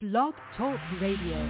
Blog Talk Radio.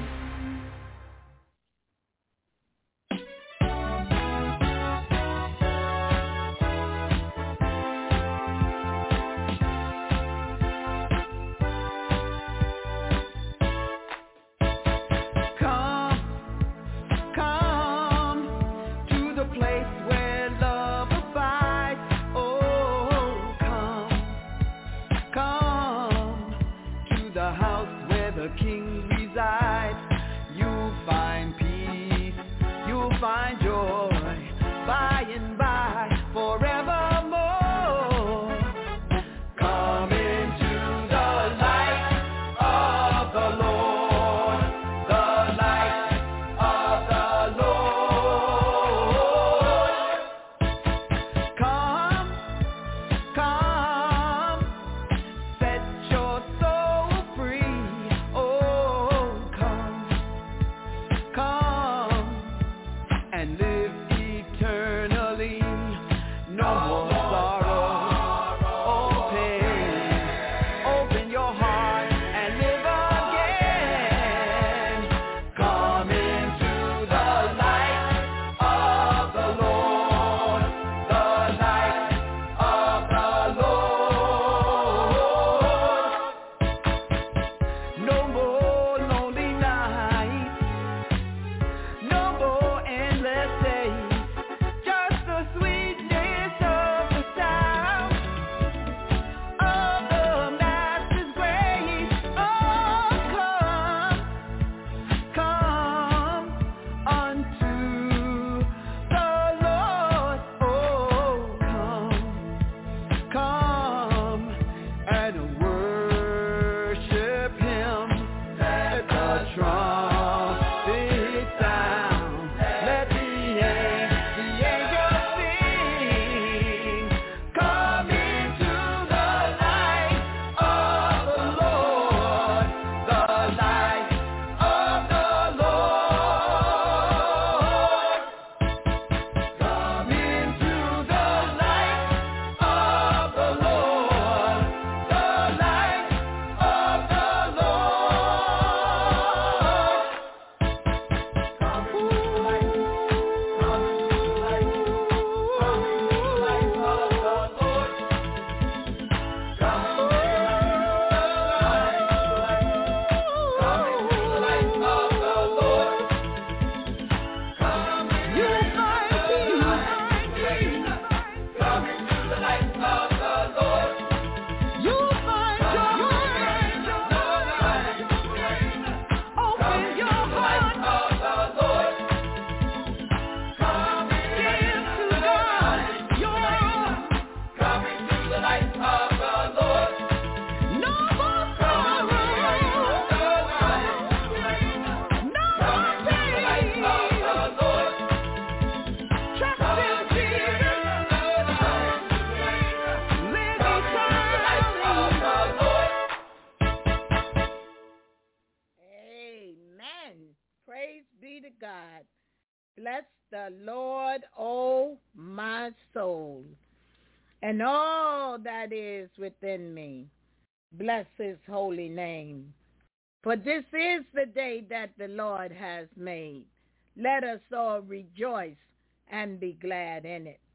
And all that is within me. Bless his holy name. For this is the day that the Lord has made. Let us all rejoice and be glad in it.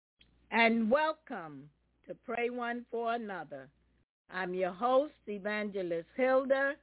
And welcome to Pray One for Another. I'm your host, Evangelist Hilda,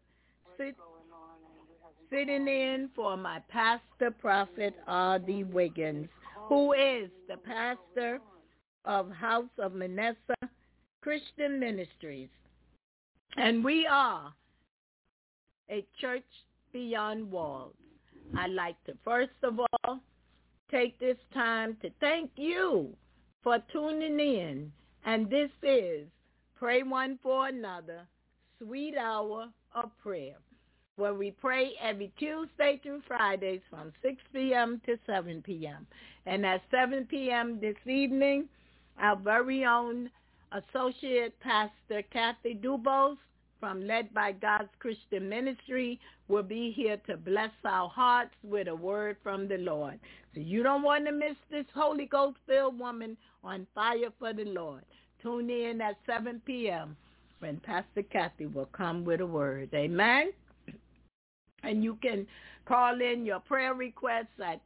sitting in for my pastor, Prophet R.D. Wiggins, who is the pastor of House of Manasseh Christian Ministries. And we are a church beyond walls. I'd like to first of all take this time to thank you for tuning in. And this is Pray One for Another, Sweet Hour of Prayer, where we pray every Tuesday through Fridays from 6 p.m. to 7 p.m. And at 7 p.m. this evening, our very own Associate Pastor Kathy Dubose from Led by God's Christian Ministry will be here to bless our hearts with a word from the Lord. So you don't want to miss this Holy Ghost-filled woman on fire for the Lord. Tune in at 7 p.m. when Pastor Kathy will come with a word. Amen? And you call in your prayer requests at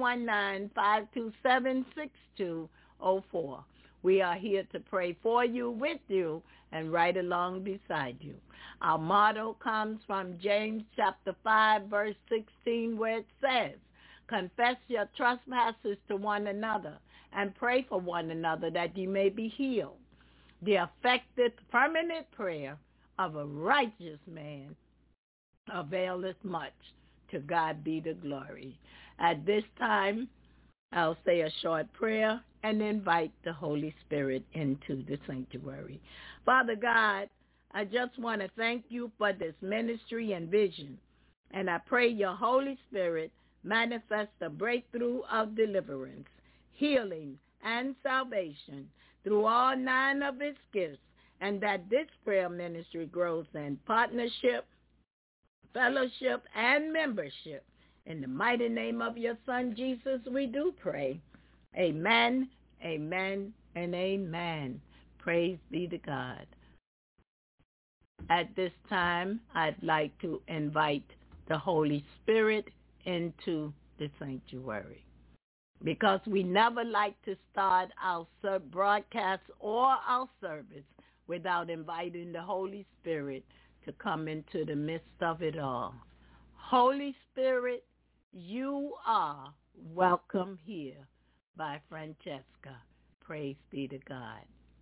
319-527-6204. We are here to pray for you, with you, and right along beside you. Our motto comes from James chapter 5, verse 16, where it says, confess your trespasses to one another and pray for one another that you may be healed. The effective, permanent prayer of a righteous man availeth much. To God be the glory. At this time, I'll say a short prayer and invite the Holy Spirit into the sanctuary. Father God, I just want to thank you for this ministry and vision. And I pray your Holy Spirit manifest a breakthrough of deliverance, healing, and salvation through all 9 of its gifts, and that this prayer ministry grows in partnership, fellowship, and membership. In the mighty name of your Son, Jesus, we do pray. Amen, amen, and amen. Praise be to God. At this time, I'd like to invite the Holy Spirit into the sanctuary, because we never like to start our broadcast or our service without inviting the Holy Spirit to come into the midst of it all. Holy Spirit, you are welcome here by Francesca. Praise be to God.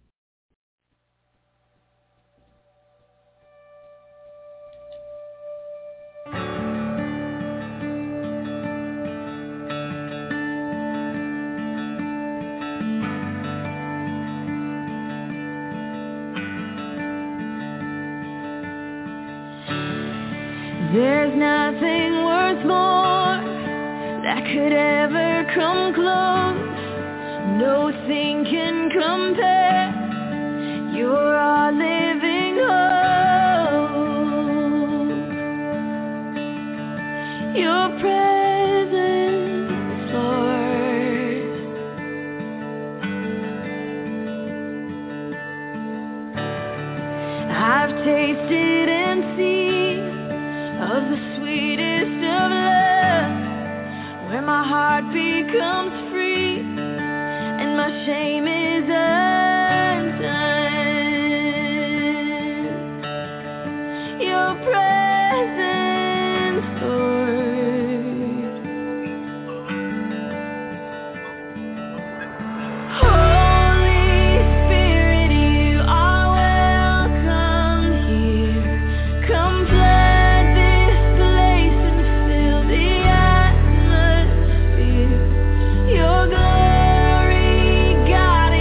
There's nothing worth more that could ever come close. Nothing can compare. You're our living hope. Your presence, Lord. I've tasted and seen of the sweetest of love, where my heart becomes free and my shame is undone. Your presence, Lord. Holy Spirit, you are welcome here. Come flood this place and fill the atmosphere. Your glory, God,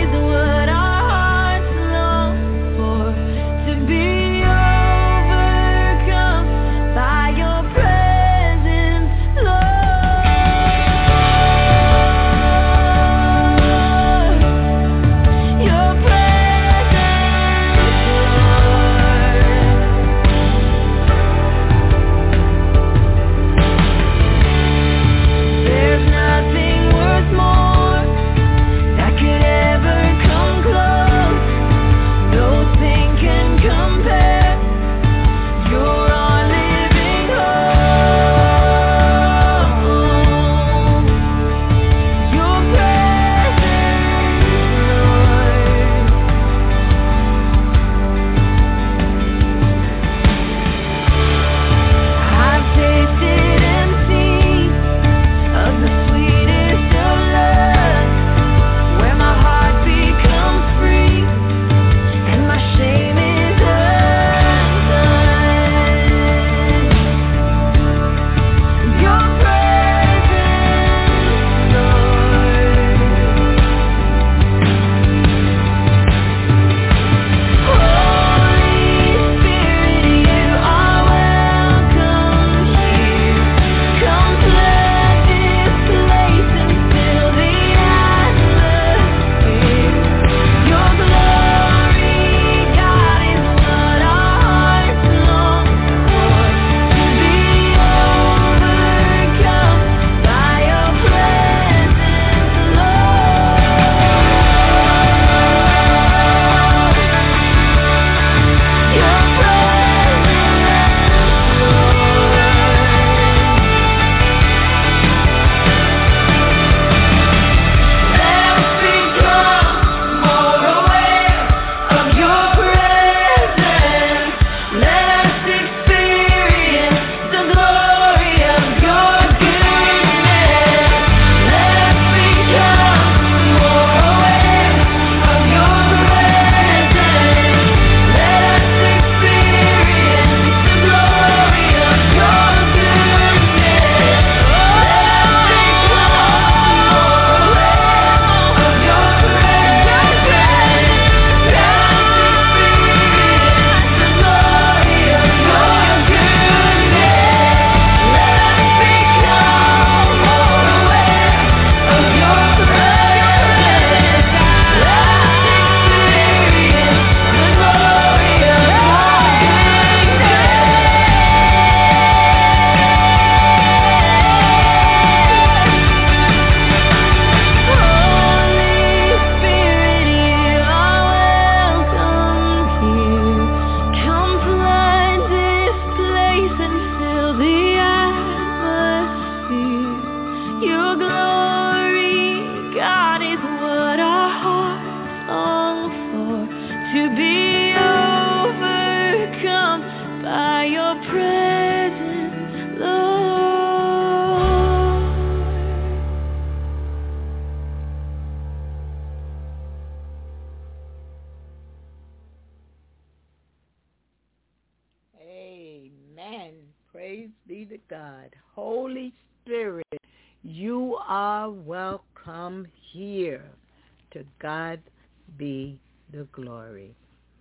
Praise be to God. Holy Spirit, you are welcome here. To God be the glory.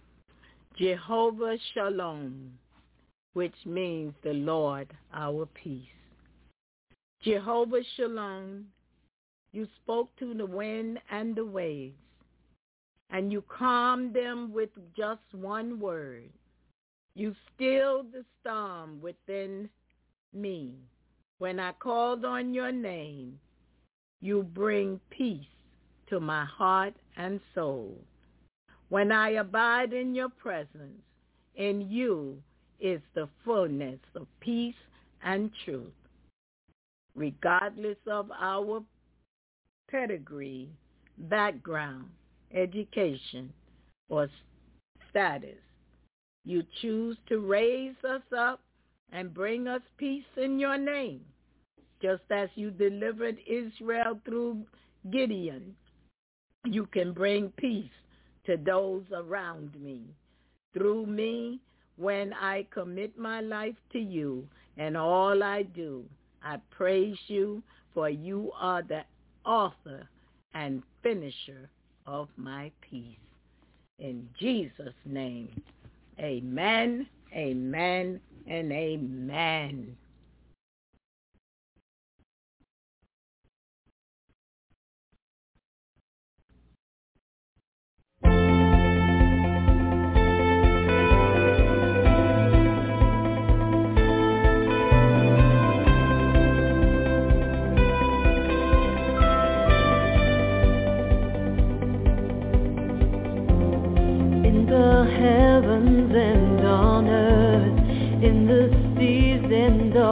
Jehovah Shalom, which means the Lord our peace. Jehovah Shalom, you spoke to the wind and the waves, and you calmed them with just one word. You stilled the storm within me. When I called on your name, you bring peace to my heart and soul. When I abide in your presence, in you is the fullness of peace and truth. Regardless of our pedigree, background, education, or status, you choose to raise us up and bring us peace in your name, just as you delivered Israel through Gideon. You can bring peace to those around me. Through me, when I commit my life to you and all I do, I praise you, for you are the author and finisher of my peace. In Jesus' name, amen, amen, and amen. Heavens and on earth, in the seas and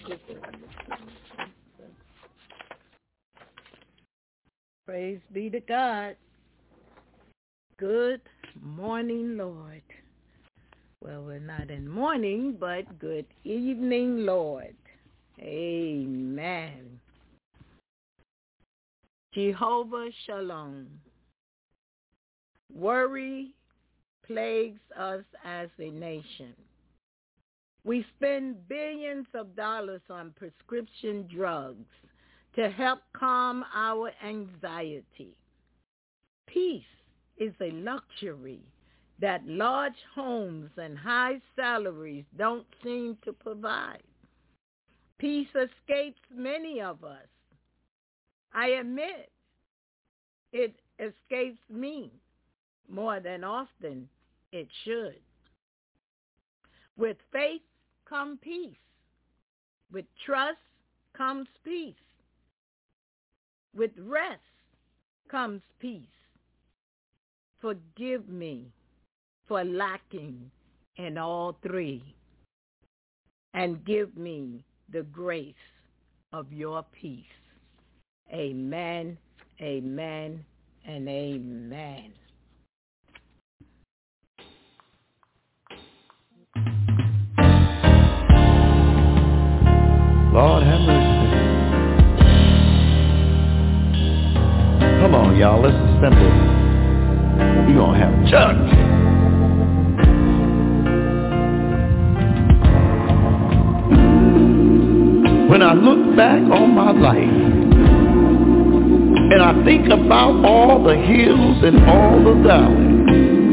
Praise be to God. Good morning, Lord. Well, we're not in morning, but good evening, Lord. Amen. Jehovah Shalom. Worry plagues us as a nation. We spend billions of dollars on prescription drugs to help calm our anxiety. Peace is a luxury that large homes and high salaries don't seem to provide. Peace escapes many of us. I admit it escapes me more than often it should. With faith comes peace. With trust comes peace. With rest comes peace. Forgive me for lacking in all three, and give me the grace of your peace. Amen, amen, and amen. Lord have mercy. Come on, y'all, let's assemble. We're going to have church. When I look back on my life and I think about all the hills and all the valleys,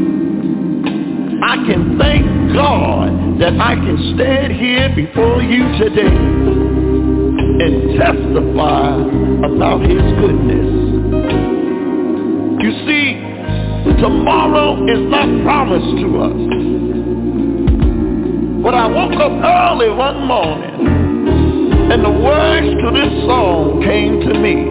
I can thank God that I can stand here before you today and testify about his goodness. You see, tomorrow is not promised to us. But I woke up early one morning and the words to this song came to me.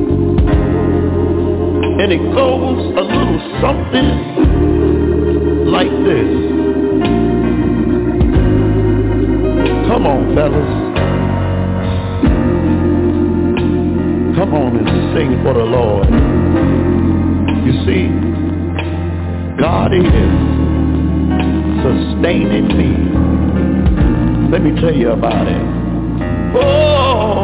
And it goes a little something like this. Come on, fellas. Come on and sing for the Lord. You see, God is sustaining me. Let me tell you about it. Oh,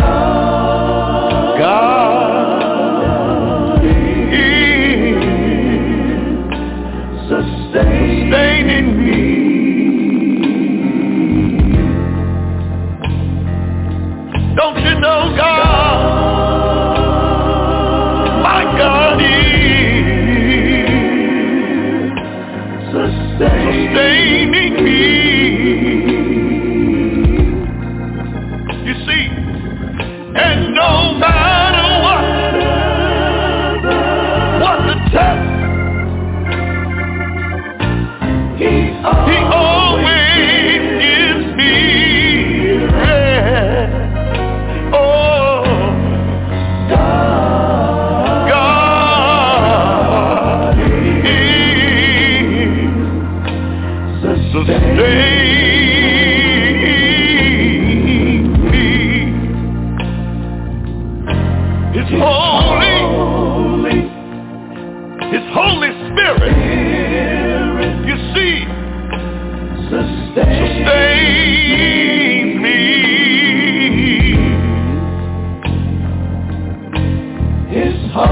God is sustaining me. Don't you know God? My God is sustaining me. You see, and no matter what the test, He always gives me rest. Oh, God is sustaining me. His Holy Spirit, you see, sustains me. His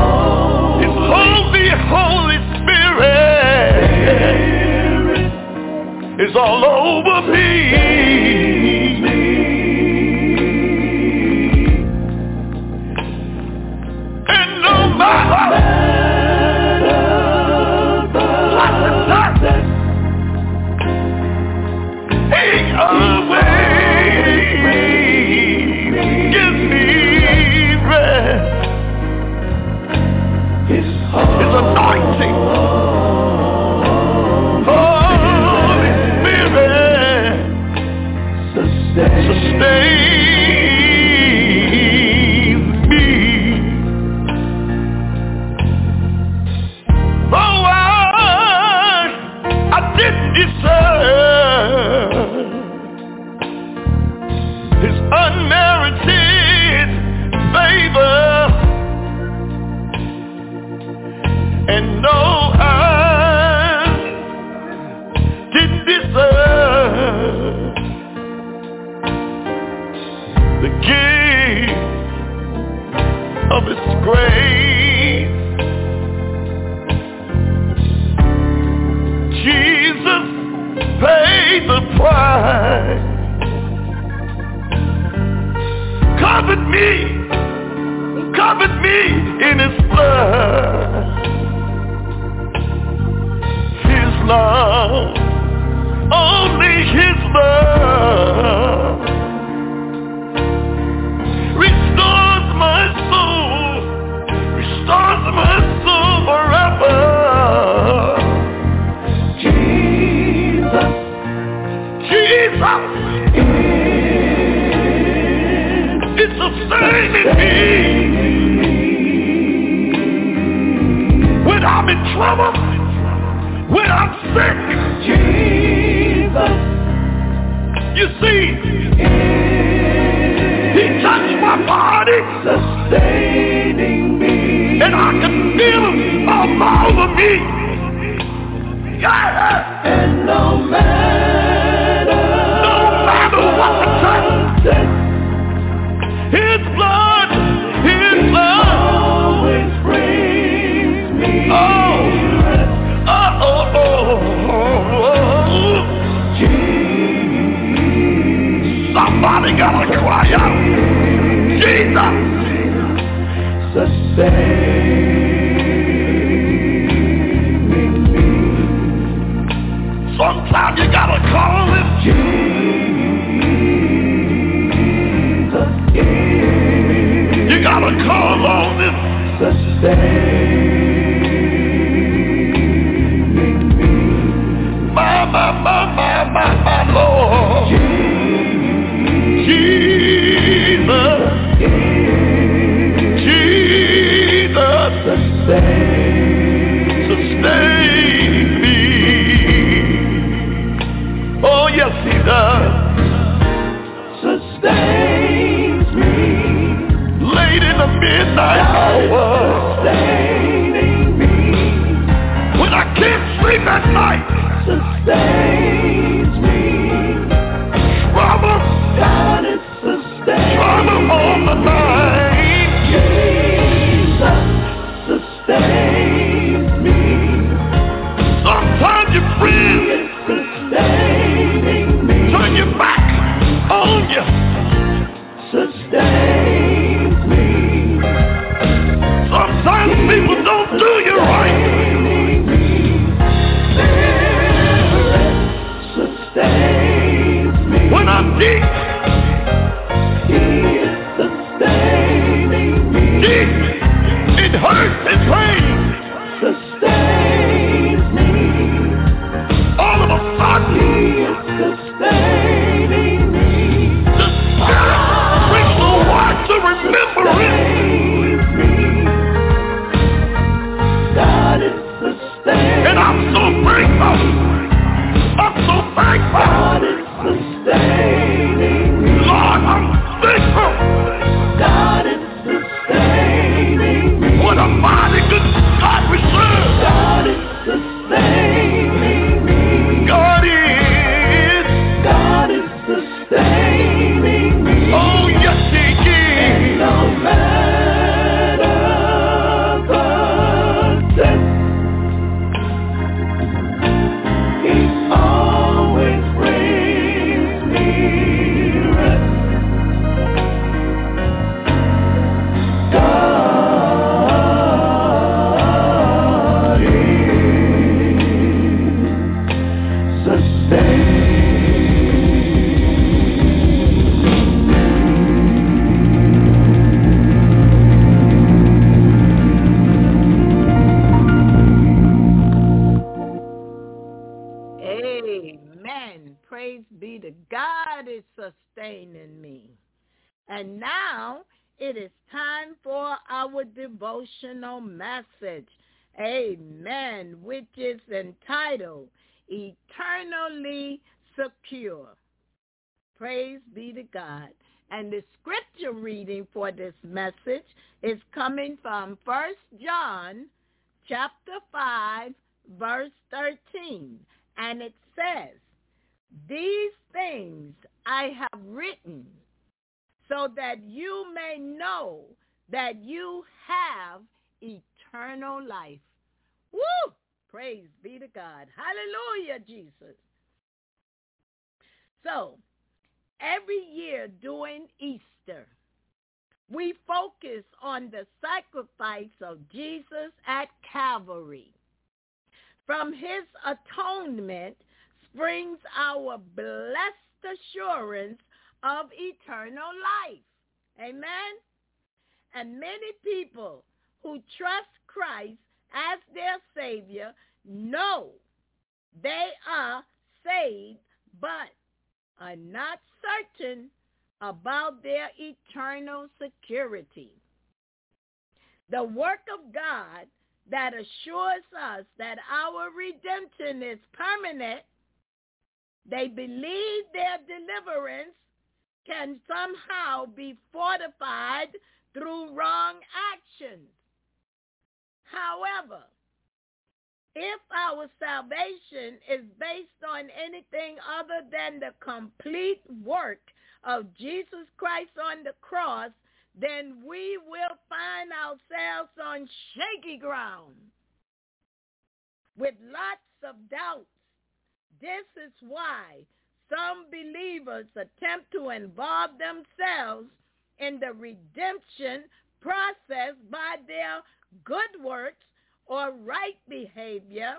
Holy Spirit is all over me. And no matter what the darkness, He always gives me rest. His anointing, Holy Spirit, Jesus Christ covered me in his blood. His love, only his love restores my soul forever. Jesus is sustaining me when I'm in trouble, when I'm sick. Jesus, you see, he touched my body, sustaining me, and I can feel him all over me. Yeah. And no matter what the time, his blood always brings me. Somebody gotta cry out, Jesus, sustaining me. Sometimes you gotta call him Jesus. You gotta call on him, sustaining me. My Lord. Jesus, sustain me. Oh, yes, he does. Sustains me. Late in the midnight hour. Sustaining me. When I can't sleep at night. Sustains me. Trouble. God is sustaining. Trouble on the mind. Jesus sustains me. Sometimes your friend is sustaining me. Turn your back on you. Sustains me. Sometimes people don't do you right. Sustains me. When I'm deep, he is sustaining me. Deep in hurt and pain, sustains me. All of a sudden, he is sustaining me. The Spirit brings the word to remembrance. God is sustaining. And I'm so thankful. I'm so thankful. God is sustaining me. Lord, I'm thankful. God is sustaining me. What a mighty good God we serve. God is sustaining me. God is sustaining me. Oh, yes, he is. And no matter the test, he always brings me rest. God is sustaining. Amen. Praise be to God is sustaining me. And now it is time for our devotional message. Amen. Which is entitled Eternally Secure. Praise be to God. And the scripture reading for this message is coming from 1 John chapter 5, verse 13. And it says, "These things I have written so that you may know that you have eternal life." Woo! Praise be to God. Hallelujah, Jesus. So, every year during Easter, we focus on the sacrifice of Jesus at Calvary. From his atonement springs our blessed assurance of eternal life. Amen? And many people who trust Christ as their Savior know they are saved, but are not certain about their eternal security. The work of God that assures us that our redemption is permanent, they believe their deliverance can somehow be fortified through wrong actions. However, if our salvation is based on anything other than the complete work of Jesus Christ on the cross, then we will find ourselves on shaky ground with lots of doubts. This is why some believers attempt to involve themselves in the redemption process by their good works or right behavior.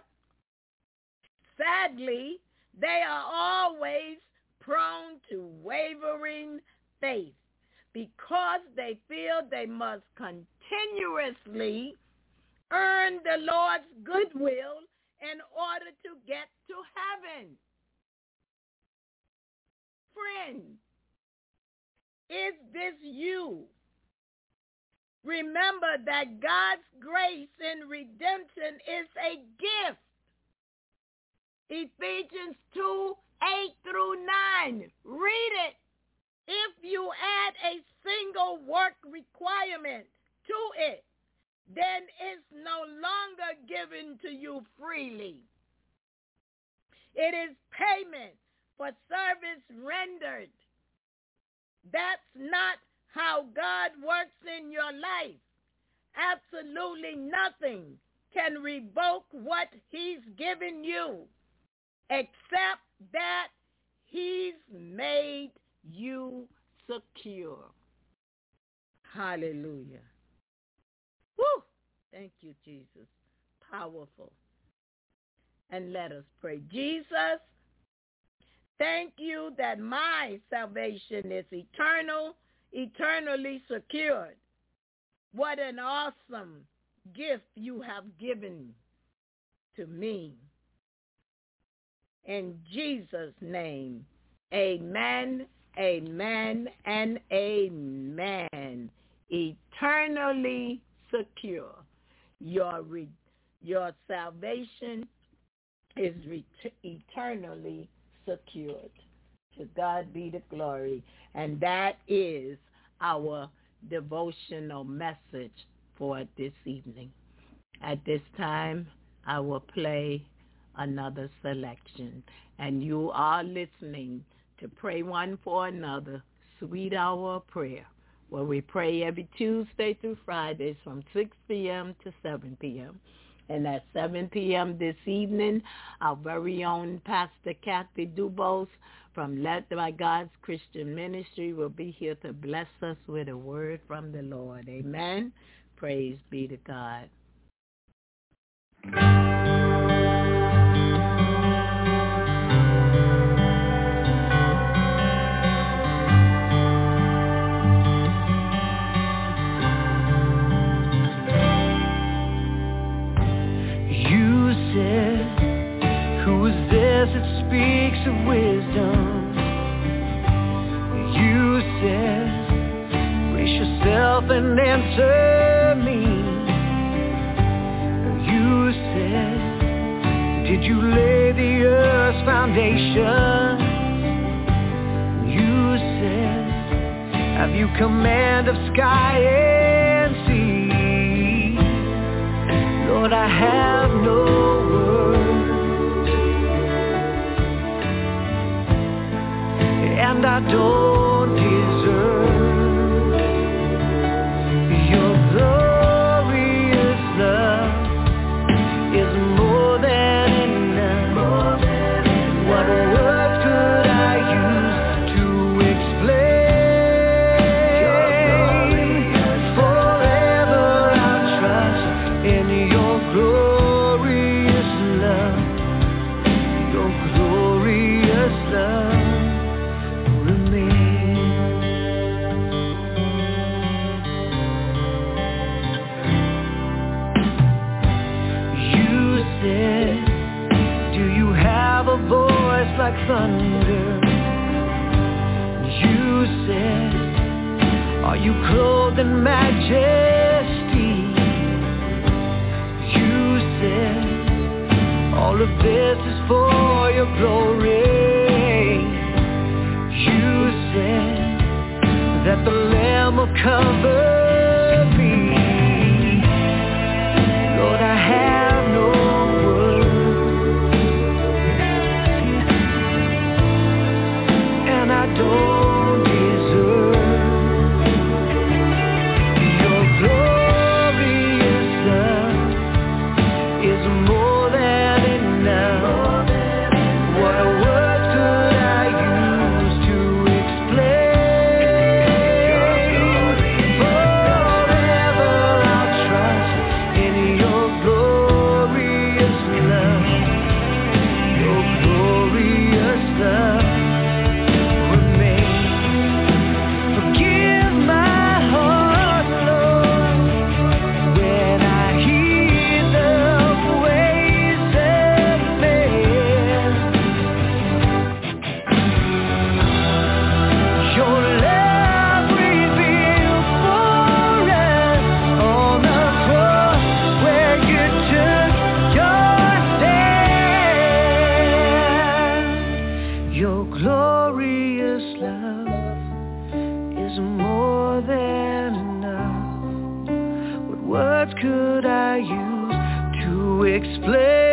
Sadly, they are always prone to wavering faith because they feel they must continuously earn the Lord's goodwill in order to get to heaven. Friend, is this you? Remember that God's grace in redemption is a gift. Ephesians 2:8-9. Read it. If you add a single work requirement to it, then it's no longer given to you freely. It is payment for service rendered. That's not how God works in your life. Absolutely nothing can revoke what he's given you except that he's made you secure. Hallelujah. Woo! Thank you, Jesus. Powerful. And let us pray. Jesus, thank you that my salvation is eternally secured. What an awesome gift you have given to me. In Jesus' name, amen, amen, and amen. Eternally secure. Your salvation is eternally secured. To God be the glory. And that is our devotional message for this evening. At this time, I will play another selection. And you are listening to Pray One for Another, Sweet Hour of Prayer, where we pray every Tuesday through Fridays from 6 p.m. to 7 p.m. And at 7 p.m. this evening, our very own Pastor Kathy Dubose from Led by God's Christian Ministry will be here to bless us with a word from the Lord. Amen. Praise be to God. It speaks of wisdom. You said, brace yourself and answer me. You said, did you lay the earth's foundation? You said, have you command of sky and sea? Lord, I have no words, and I don't deserve your glorious love is more than enough. What words could I use you clothed in majesty. You said all of this is for your glory. You said that the Lamb will cover me. Lord, I have no words, and I don't deserve your glorious love is more than enough. What words could I use to explain? Forever I'll trust in your glorious love. Your glorious love remains. Forgive my heart, Lord, when I hear the ways of man. Your love revealed for us on the cross where you took your stand. Your glorious love is more than enough. What words could I use to explain?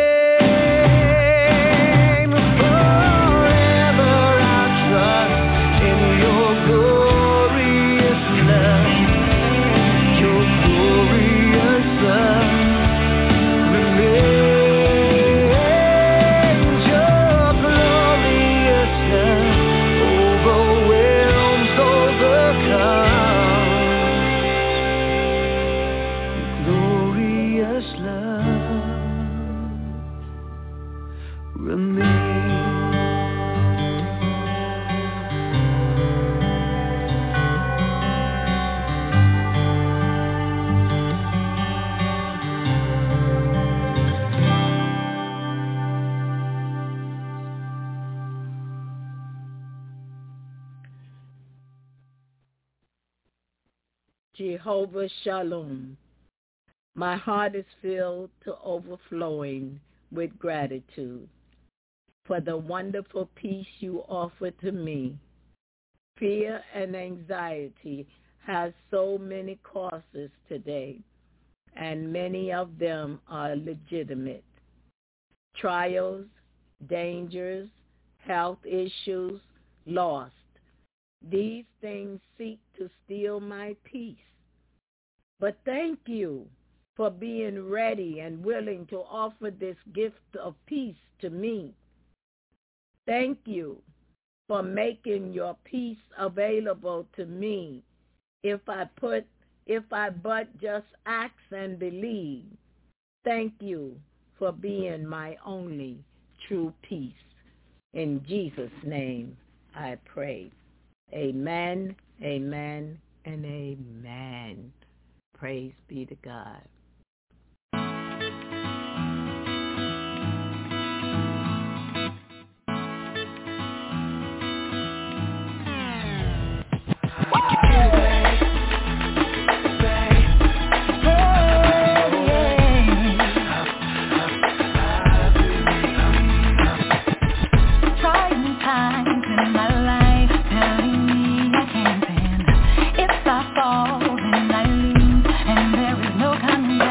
Forever I'll trust in your glorious love. Your glorious love remains. Your glorious love overwhelms, overcomes. Glorious love remains. Jehovah Shalom. My heart is filled to overflowing with gratitude for the wonderful peace you offer to me. Fear and anxiety has so many causes today, and many of them are legitimate. Trials, dangers, health issues, loss. These things seek to steal my peace. But thank you for being ready and willing to offer this gift of peace to me. Thank you for making your peace available to me if I but just ask and believe. Thank you for being my only true peace. In Jesus' name I pray. Amen, amen, and amen. Praise be to God. If I fall, then I lose, and there is no coming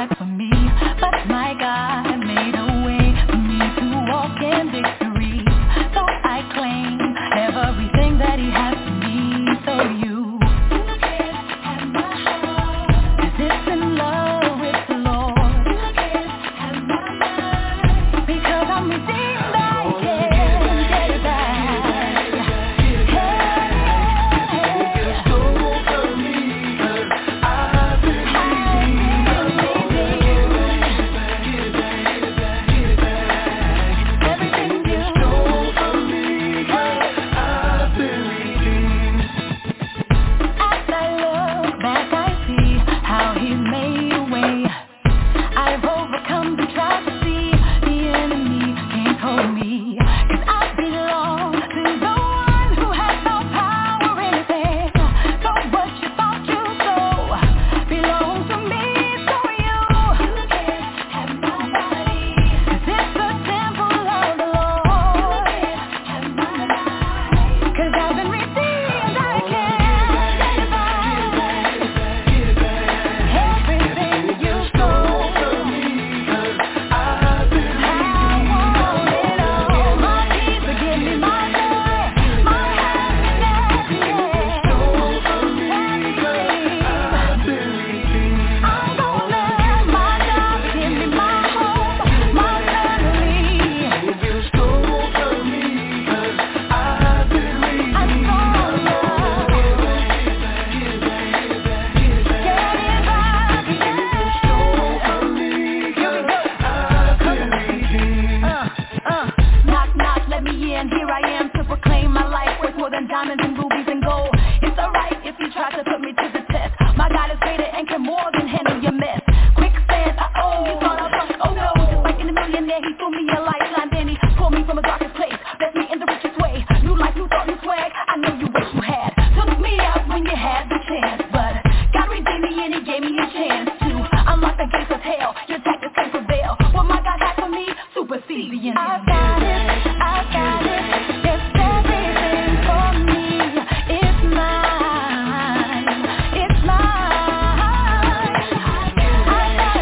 go. It's alright if you try to put me to the test. My God is greater and can more than handle your mess. Quicksand, you thought I was, oh no. Just like in a millionaire, he threw me a lifeline, then he pulled me from a darkest place. Blessed me in the richest way. New life, new thought, new swag. I know you wish you had. Took me out when you had the chance, but God redeemed me and he gave me a chance to unlock the gates of hell. Your tactics can prevail. What my God had for me, supersede the enemy. I got it, it's everything for me. It's mine, it's mine. I got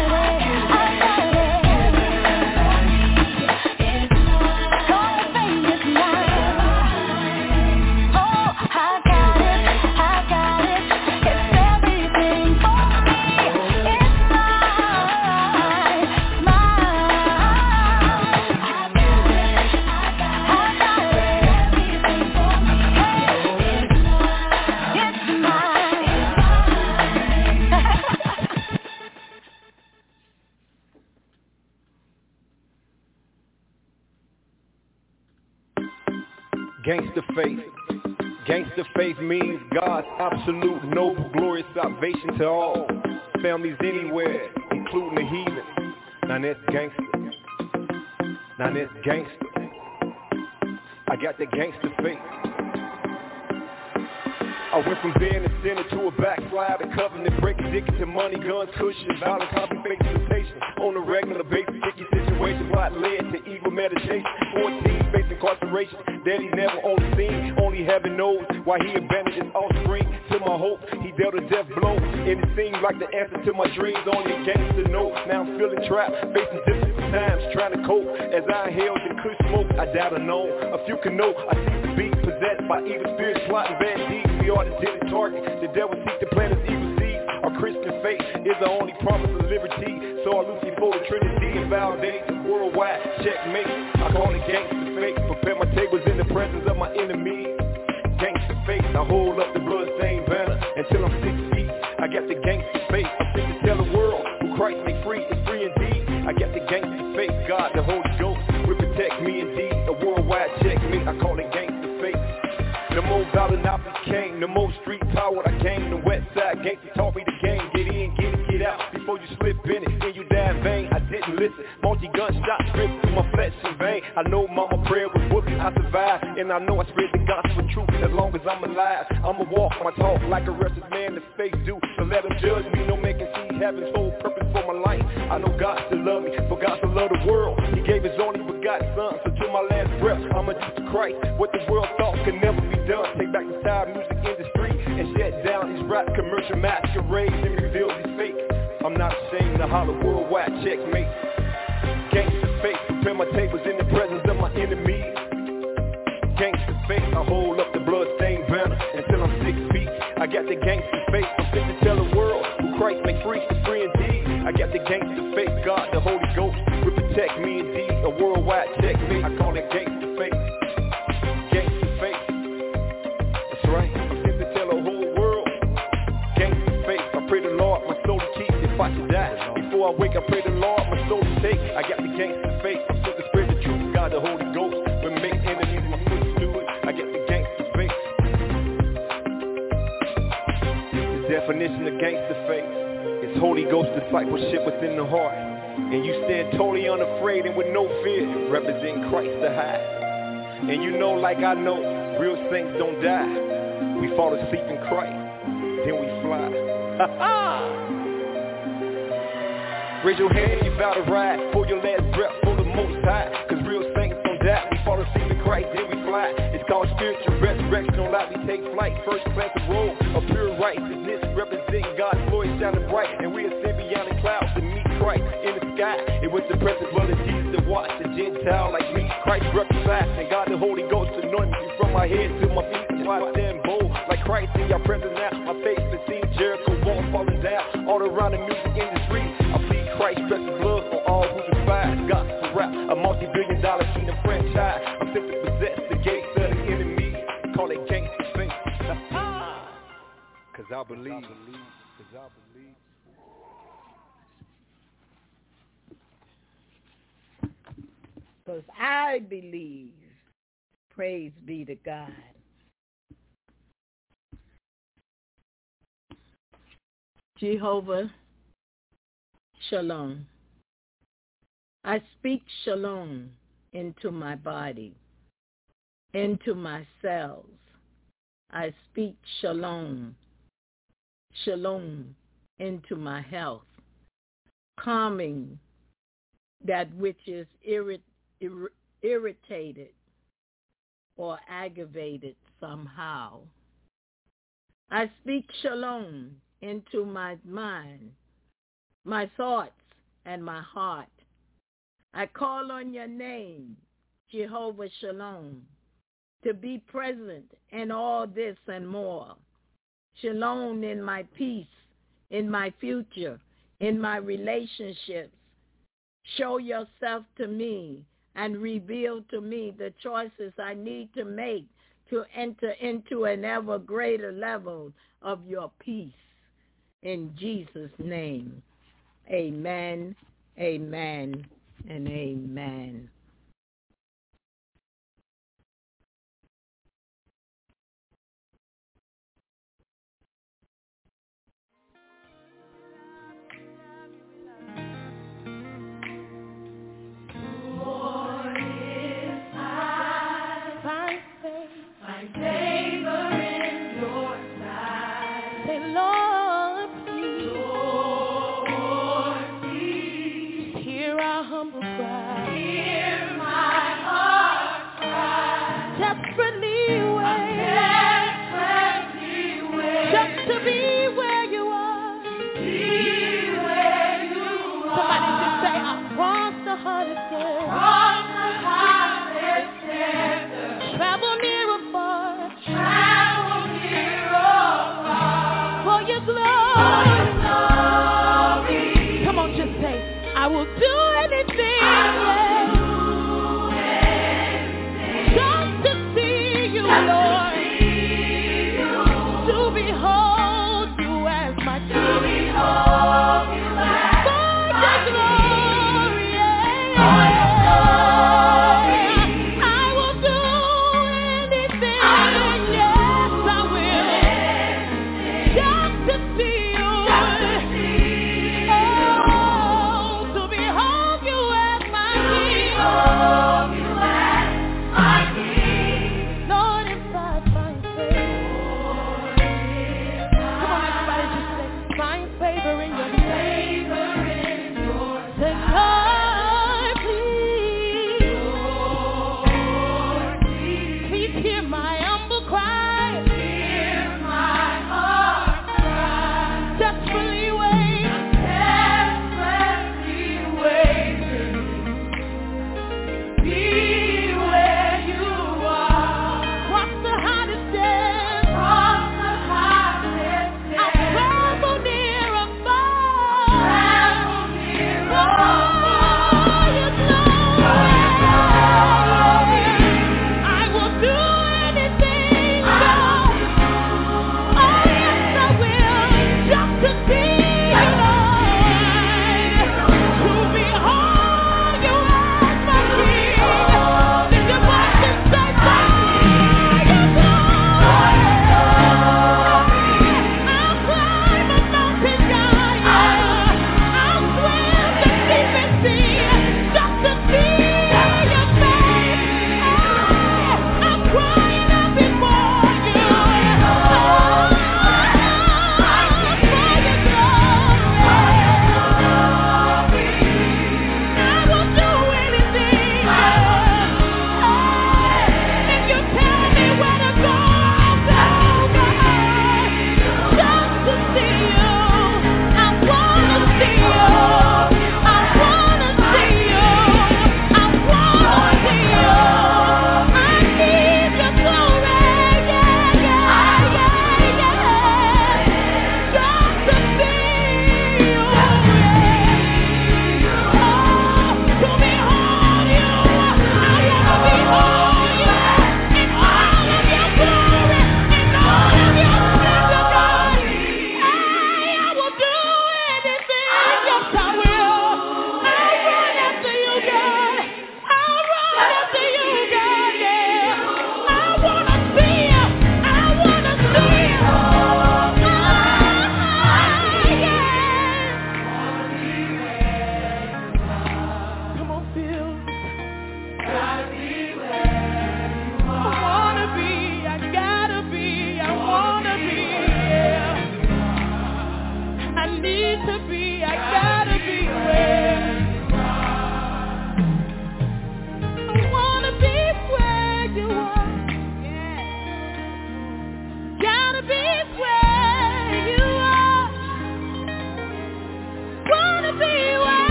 it. Gonna say it's mine. Oh, I got it, it's everything for me. It's mine, Gangsta faith. Gangsta faith means God's absolute, noble, glorious salvation to all families anywhere, including the heathen. Now that's gangsta. Now that's gangsta. I got that gangsta faith. I went from being a sinner to a backslider, covenant breaking, addicted to money, guns, cushions, violent, copy, fake temptation. On a regular basis, sticky situations, what led to evil meditation. 14 facing incarceration, daddy never on the scene, only heaven knows why he abandoned his offspring. To my hope, he dealt a death blow, and it seemed like the answer to my dreams, only a gangster knows. Now I'm feeling trapped, facing difficult times, trying to cope. As I inhaled and could smoke, I doubt unknown. A few can know, I seem to be possessed by evil spirits, plotting bad deeds. We are the intended target. The devil seeks to plant his evil seeds. Our Christian faith is the only promise of liberty. So I loose before the Trinity and validate worldwide checkmate. I call it gangster faith. Prepare my tables in the presence of my enemies. Gangster faith. I hold up the bloodstained banner until I'm 6 feet. I got the gangster faith. I'm fit to tell the world who Christ make free is free indeed. I got the gangster faith. God, the Holy Ghost will protect me indeed. A worldwide checkmate. I call it gangster faith. No more violent I became, no more street power I came. The west side gangster taught me the game. Get in, get it, get out before you slip in it. Then you die in vain. I didn't listen. Multi-gunshot stripped through my flesh in vain. I know mama prayer was whooping, I survived. And I know I spread the gospel truth as long as I'm alive. I'ma walk my talk like a restless man the faith do. So let them judge me, no man can see heaven's whole purpose for my life. I know God still love me, for God still love the world. He gave his only begotten son, so to my last breath, I'ma do to Christ what the world thought could never be done. Take back the entire music industry and shut down these rap commercial masquerades and reveal these fake. I'm not ashamed to holler worldwide checkmate. Gangsta faith, prepare my tables in the presence of my enemies. Gangsta faith, I hold up the bloodstained banner until I'm 6 feet. I got the gangsta faith, I'm fit to tell the world who Christ make free is free indeed. I got the gangsta faith, God the Holy Ghost will protect me indeed. A worldwide checkmate, I call it gangsta faith. Gangsta faith. That's right, I'm fit to tell the whole world. Gangsta faith, I pray the Lord my soul to keep if I should die. Before I wake, I pray the Lord my soul to take. I got the gangsta faith, I'm fit to spread the truth. God the Holy Ghost will make enemies my footstool. I got the gangsta faith. The definition of gangsta faith is Holy Ghost discipleship within the heart. And you stand totally unafraid and with no fear, representing Christ the high. And you know like I know, real saints don't die. We fall asleep in Christ, then we fly. Raise your hand if you about to ride, for your last breath for the most high. Cause real saints don't die, we fall asleep in Christ, then we fly. It's called spiritual resurrection, don't let me take flight. First class of road, a pure righteousness, representing God's glory shining bright. And we ascend beyond the clouds to meet Christ in the sky. It was the presence blood of Jesus that washed the Gentile like me. Christ reconciled, and God the Holy Ghost anointed me from my head to my feet. That's why I stand bold like Christ in your presence now. My face has seen Jericho walls falling down all around the music industry. I plead Christ precious blood on all who despise gospel rap, a multi-billion-dollar kingdom franchise. I'm simply possessed the gates of the enemy. Call it gangsta faith. Cause I believe. Because I believe. Praise be to God. Jehovah Shalom. I speak shalom into my body, into my cells. I speak shalom, shalom into my health, calming that which is irritated or aggravated somehow. I speak shalom into my mind, my thoughts, and my heart. I call on your name, Jehovah Shalom, to be present in all this and more. Shalom in my peace, in my future, in my relationships. Show yourself to me and reveal to me the choices I need to make to enter into an ever greater level of your peace. In Jesus' name, amen, amen, and amen.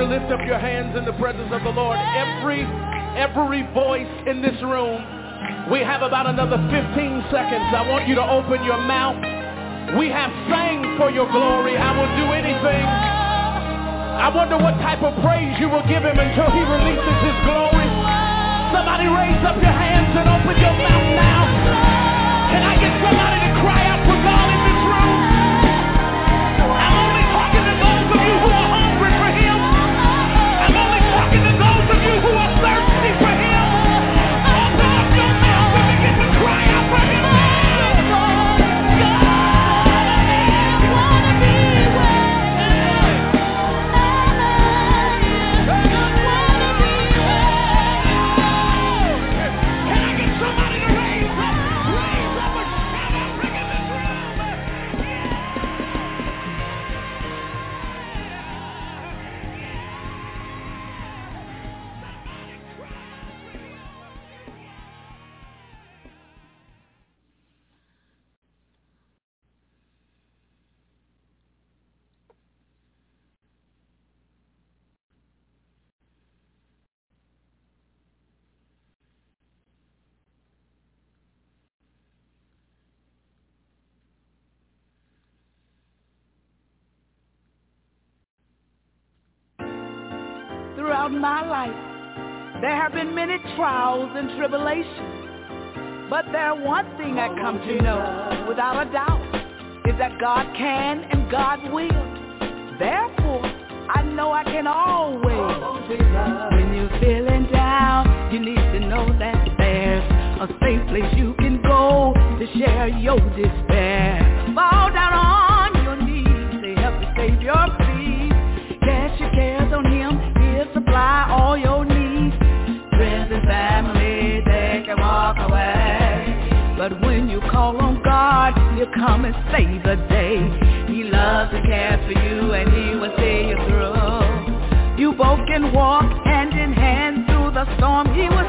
to lift up your hands in the presence of the Lord. Every voice in this room, we have about another 15 seconds. I want you to open your mouth. We have sang for your glory. I will do anything. I wonder what type of praise you will give him until he releases his glory. Somebody raise up your hands and open your mouth now. Can I get somebody to cry out for God in this room? I'm only talking to those of you who are hungry for him. I'm only talking to those of you who are thirsty for him. Open up your mouth and begin to cry out for him. Throughout my life, there have been many trials and tribulations. But there's one thing I come to know without a doubt is that God can and God will. Therefore, I know I can always. When you're feeling down, you need to know that there's a safe place you can go to share your despair. Fall down on your knees to help you save your peace. Cast your cares on him. Supply all your needs. Friends and family, they can walk away. But when you call on God, he'll come and save the day. He loves and cares for you, and he will see you through. You both can walk hand in hand through the storm. He will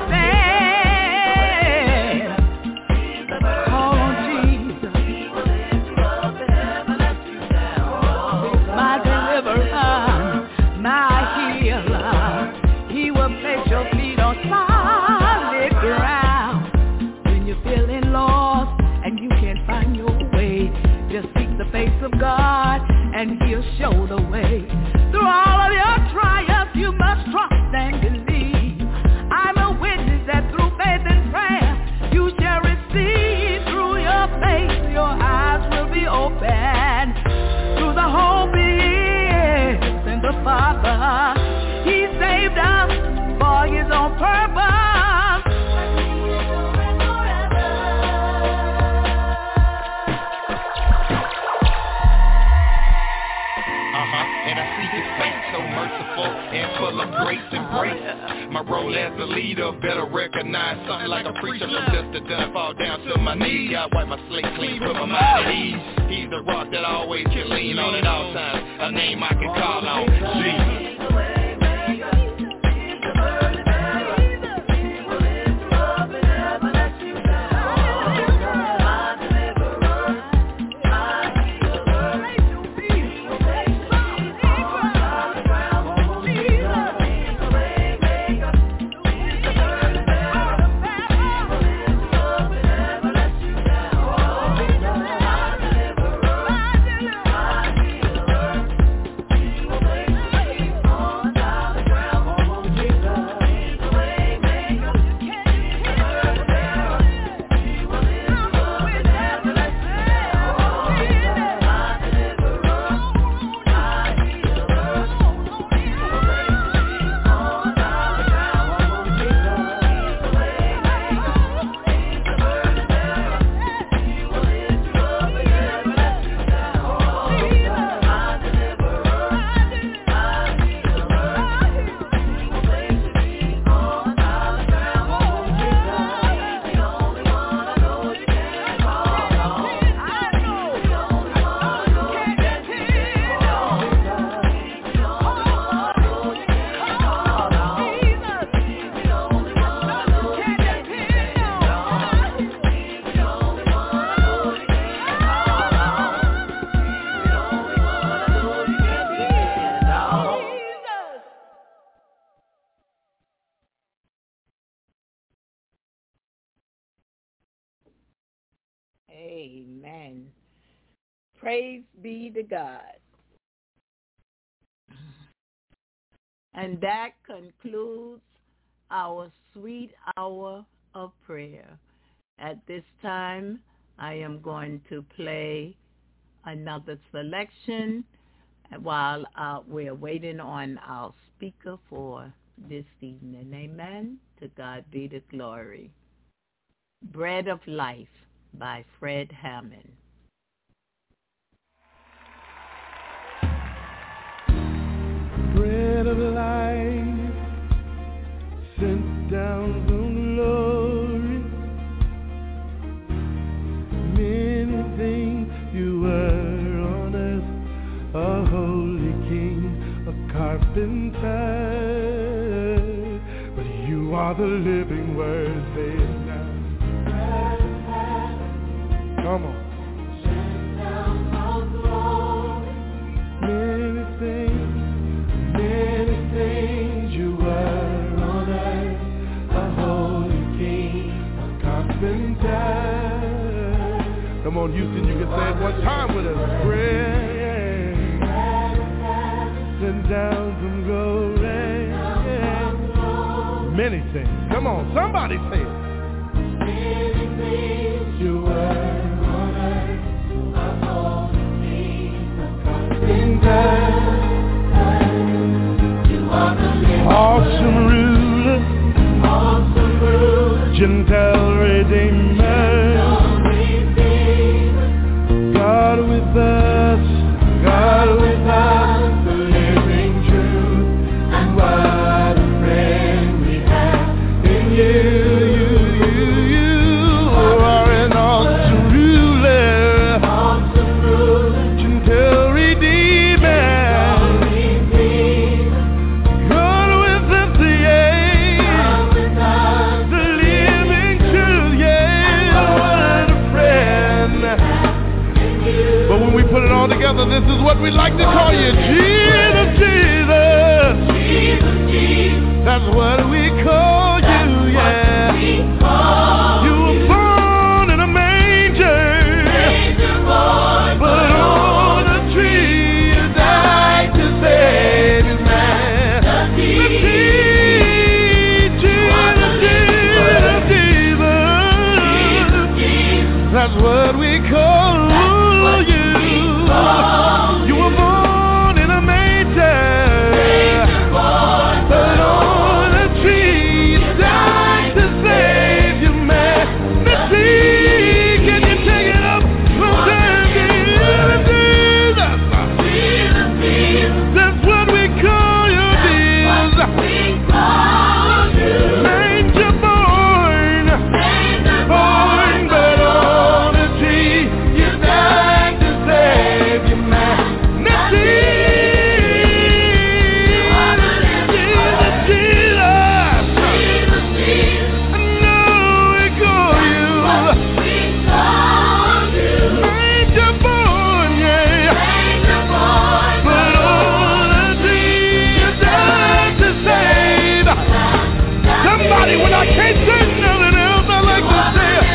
stand. Call on Jesus. He will lift you up and never let you down. My deliverer, my healer. He will place your feet on solid ground. When you're feeling lost and you can't find your way, just seek the face of God and he'll show the way. Through all of your triumphs, you must trust and believe. I'm a witness that through faith and prayer, you shall receive. Through your faith, your eyes will be open. Through the hope is in the Father. He saved us for his own purpose. And I see his face so merciful and full of grace and grace. My role as a leader better recognize something like a preacher. I'm just a done fall down to my knees. God wipe my slate clean, put my mind at ease. He's the rock that I always can lean on at all times. A name I can call on, Jesus. Praise be to God. And that concludes our sweet hour of prayer. At this time, I am going to play another selection while we're waiting on our speaker for this evening. Amen. To God be the glory. Bread of Life by Fred Hammond. Bread of life, sent down from glory. Many things you were on earth, a holy king, a carpenter. But you are the living word, say it now. Come on. Many things you were on earth, a holy king, a carpenter. Come on, Houston, you can say it one time with us. Bread sent down from glory. Many things. Come on, somebody say it. Many things you were on earth, a holy king, a carpenter. Awesome ruler, Gentile Redeemer, God with us, the living truth, and what a friend we have in you. You are an awesome ruler, Gentile Redeemer. Put it all together, this is what we like to call you. Jesus, Jesus. Jesus, Jesus. That's what we call you, yeah. You were born in a manger, but on a tree you died to save his man. Jesus, Jesus. That's what we call you. You were born in a manger, but on a tree you died to save your man. Let's see, can you take it up from there? Jesus, that's what we call you, Jesus. Manger born, but on a tree you died to save your man. Let's see, Jesus. I know we call you Manger born, yeah. But on a tree you died to save. Somebody, when I can't say nothing else, I like to say it.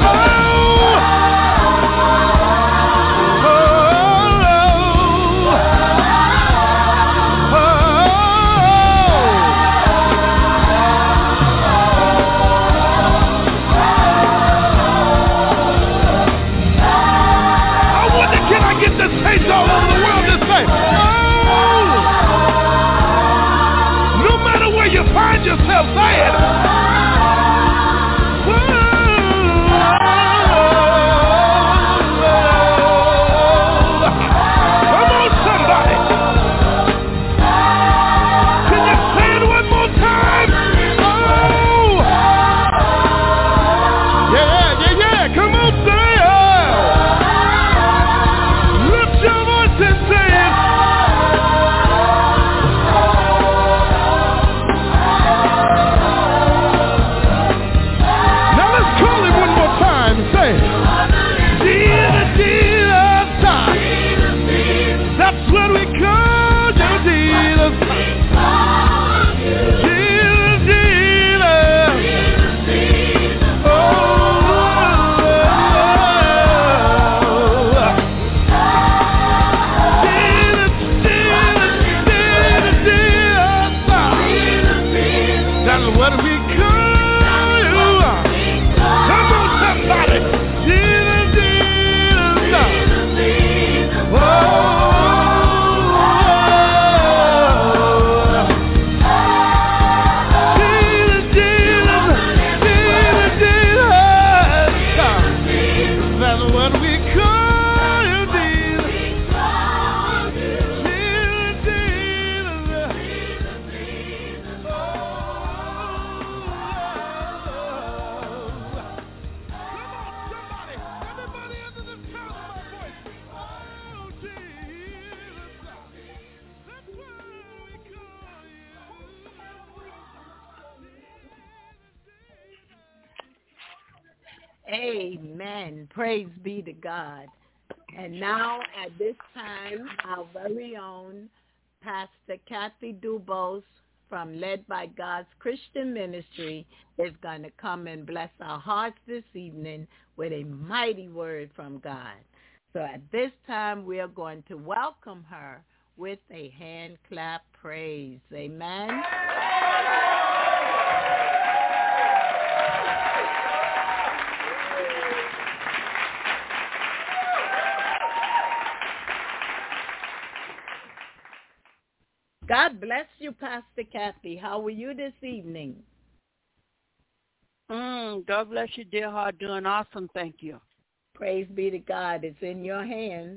All over the world this way. No matter where you find yourself, say it. Come on, somebody. Can you say it one more time? Yeah. Come on, say it. Amen. Praise be to God. And now at this time, our very own Pastor Kathy Dubose from Led by God's Christian Ministry is going to come and bless our hearts this evening with a mighty word from God. So at this time, we are going to welcome her with a hand clap praise. Amen. God bless you, Pastor Kathy. How are you this evening? God bless you, dear heart. Doing awesome. Thank you. Praise be to God. It's in your hands.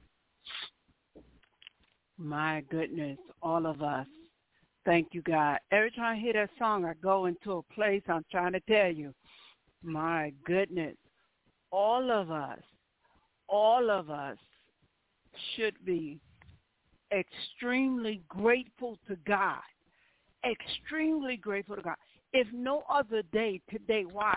My goodness, all of us. Thank you, God. Every time I hear that song, I go into a place, I'm trying to tell you, my goodness, all of us should be extremely grateful to God. Extremely grateful to God. If no other day, today. Why?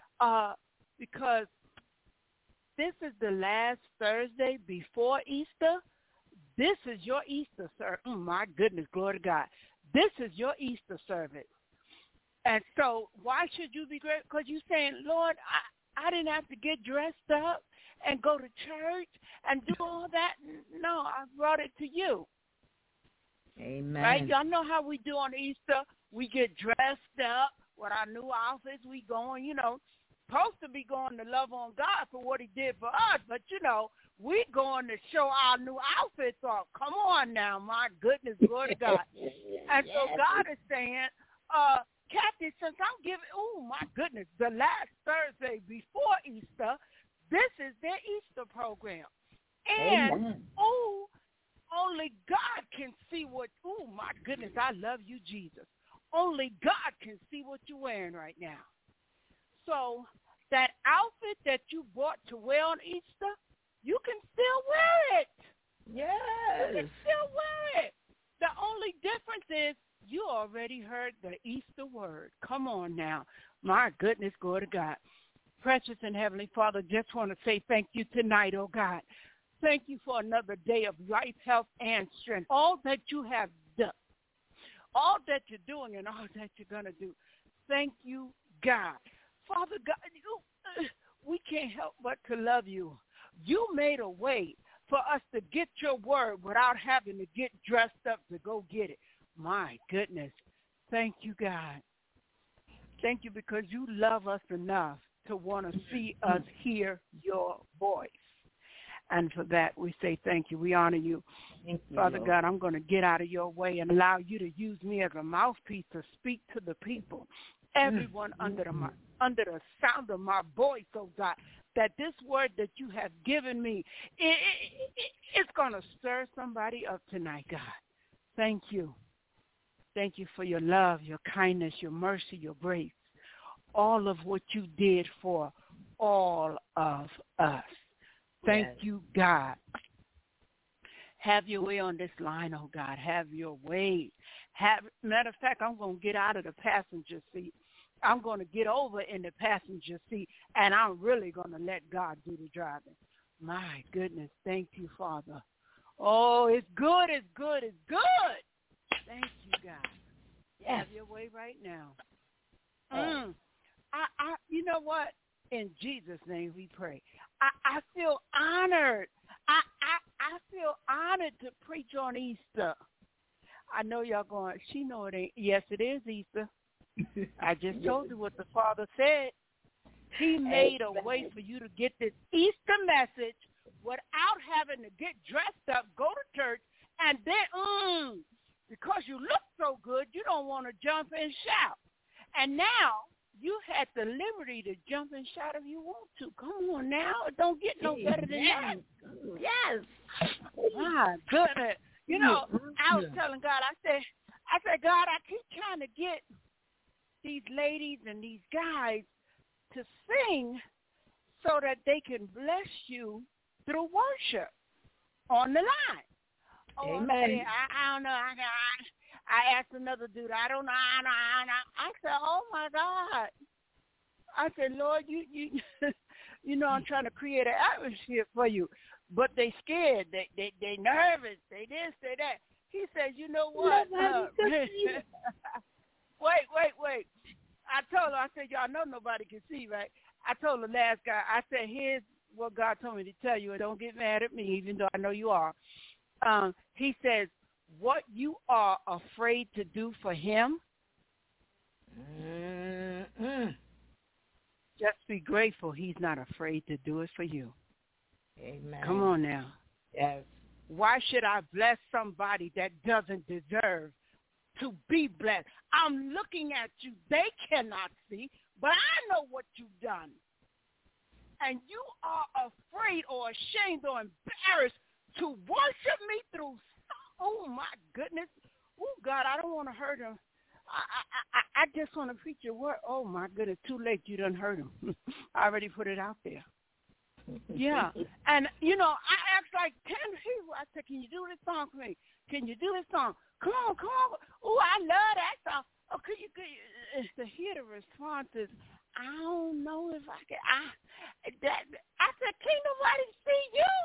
Because this is the last Thursday before Easter. This is your Easter service. My goodness, glory to God. This is your Easter service. And so why should you be grateful? Because you're saying, Lord, I didn't have to get dressed up and go to church and do all that. No, I brought it to you. Amen. Right? Y'all know how we do on Easter. We get dressed up with our new outfits. We going, supposed to be going to love on God for what he did for us. But, we going to show our new outfits off. Come on now. My goodness, glory to God. And so God is saying, Kathy, since I'm giving, my goodness, the last Thursday before Easter, this is their Easter program. And, only God can see what, my goodness, I love you, Jesus. Only God can see what you're wearing right now. So that outfit that you bought to wear on Easter, you can still wear it. Yes. You can still wear it. The only difference is you already heard the Easter word. Come on now. My goodness, glory to God. Precious and Heavenly Father, just want to say thank you tonight, oh God. Thank you for another day of life, health, and strength. All that you have done, all that you're doing, and all that you're going to do. Thank you, God. Father God, we can't help but to love you. You made a way for us to get your word without having to get dressed up to go get it. My goodness. Thank you, God. Thank you because you love us enough to want to see us hear your voice. And for that, we say thank you. We honor you. Thank you, Father Lord. God, I'm going to get out of your way and allow you to use me as a mouthpiece to speak to the people, everyone under the sound of my voice, oh God, that this word that you have given me, it's going to stir somebody up tonight, God. Thank you. Thank you for your love, your kindness, your mercy, your grace, all of what you did for all of us. Thank you, God. Have your way on this line, oh God. Have your way. Matter of fact, I'm going to get out of the passenger seat. I'm going to get over in the passenger seat, and I'm really going to let God do the driving. My goodness, thank you, Father. Oh, it's good, it's good, it's good. Thank you, God. Yes. Have your way right now. You know what? In Jesus' name we pray. I feel honored. I feel honored to preach on Easter. I know y'all going, she know it ain't. Yes, it is Easter. I just told you what the Father said. He made a way for you to get this Easter message without having to get dressed up, go to church, and then, because you look so good, you don't want to jump and shout. And now you had the liberty to jump and shout if you want to. Come on now. It don't get no better than that. Yes. My goodness. You know, I was telling God, I said, God, I keep trying to get these ladies and these guys to sing so that they can bless you through worship on the line. Oh, Amen. I don't know. I asked another dude, I don't know. I said, oh, my God. I said, Lord, you I'm trying to create an atmosphere for you. But they scared. They nervous. They this, they that. He said, you know what? Wait. I told her, I said, y'all know nobody can see, right? I told the last guy, I said, here's what God told me to tell you, and don't get mad at me, even though I know you are. He says, what you are afraid to do for him, just be grateful he's not afraid to do it for you. Amen. Come on now. Yes. Why should I bless somebody that doesn't deserve to be blessed? I'm looking at you. They cannot see, but I know what you've done. And you are afraid or ashamed or embarrassed to worship me through. Oh, my goodness. Oh, God, I don't want to hurt him. I just want to preach your word. Oh, my goodness, too late. You done hurt him. I already put it out there. Yeah. And, I asked like 10 people. I said, can you do this song for me? Can you do this song? Come on. Oh, I love that song. Oh, could you to hear the responses, I don't know if I can. I said, can't nobody see you?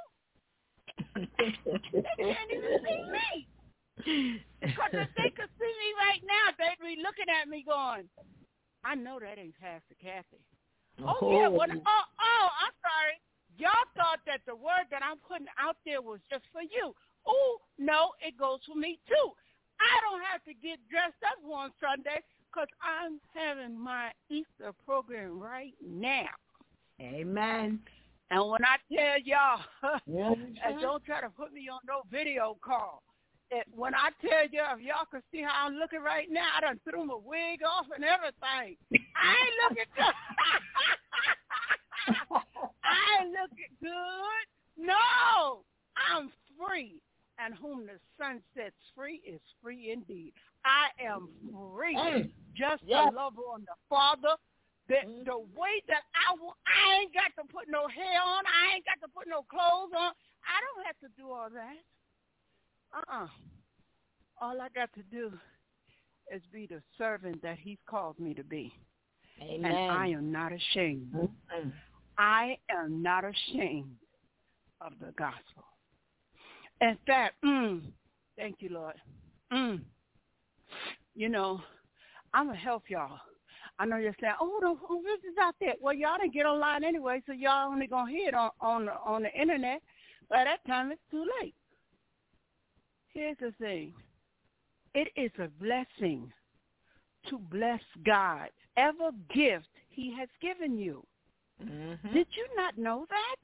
They can't even see me. Because if they could see me right now, they'd be looking at me going, I know that ain't Pastor Kathy. Oh, yeah. Well, I'm sorry. Y'all thought that the word that I'm putting out there was just for you. Oh, no, it goes for me, too. I don't have to get dressed up on Sunday because I'm having my Easter program right now. Amen. And when I tell y'all, and don't try to put me on no video call. When I tell y'all, if y'all can see how I'm looking right now, I done threw my wig off and everything. I ain't looking good. I ain't looking good. No, I'm free. And whom the Son sets free is free indeed. I am free. Just to love on the Father. The way that I ain't got to put no hair on. I ain't got to put no clothes on. I don't have to do all that. All I got to do is be the servant that he's called me to be. Amen. And I am not ashamed. Mm-hmm. I am not ashamed of the gospel. In fact, thank you, Lord. I'm going to help y'all. I know you're saying, this is out there. Well, y'all didn't get online anyway, so y'all only going to hear it on the internet. By that time, it's too late. Here's the thing. It is a blessing to bless God, every gift he has given you. Mm-hmm. Did you not know that?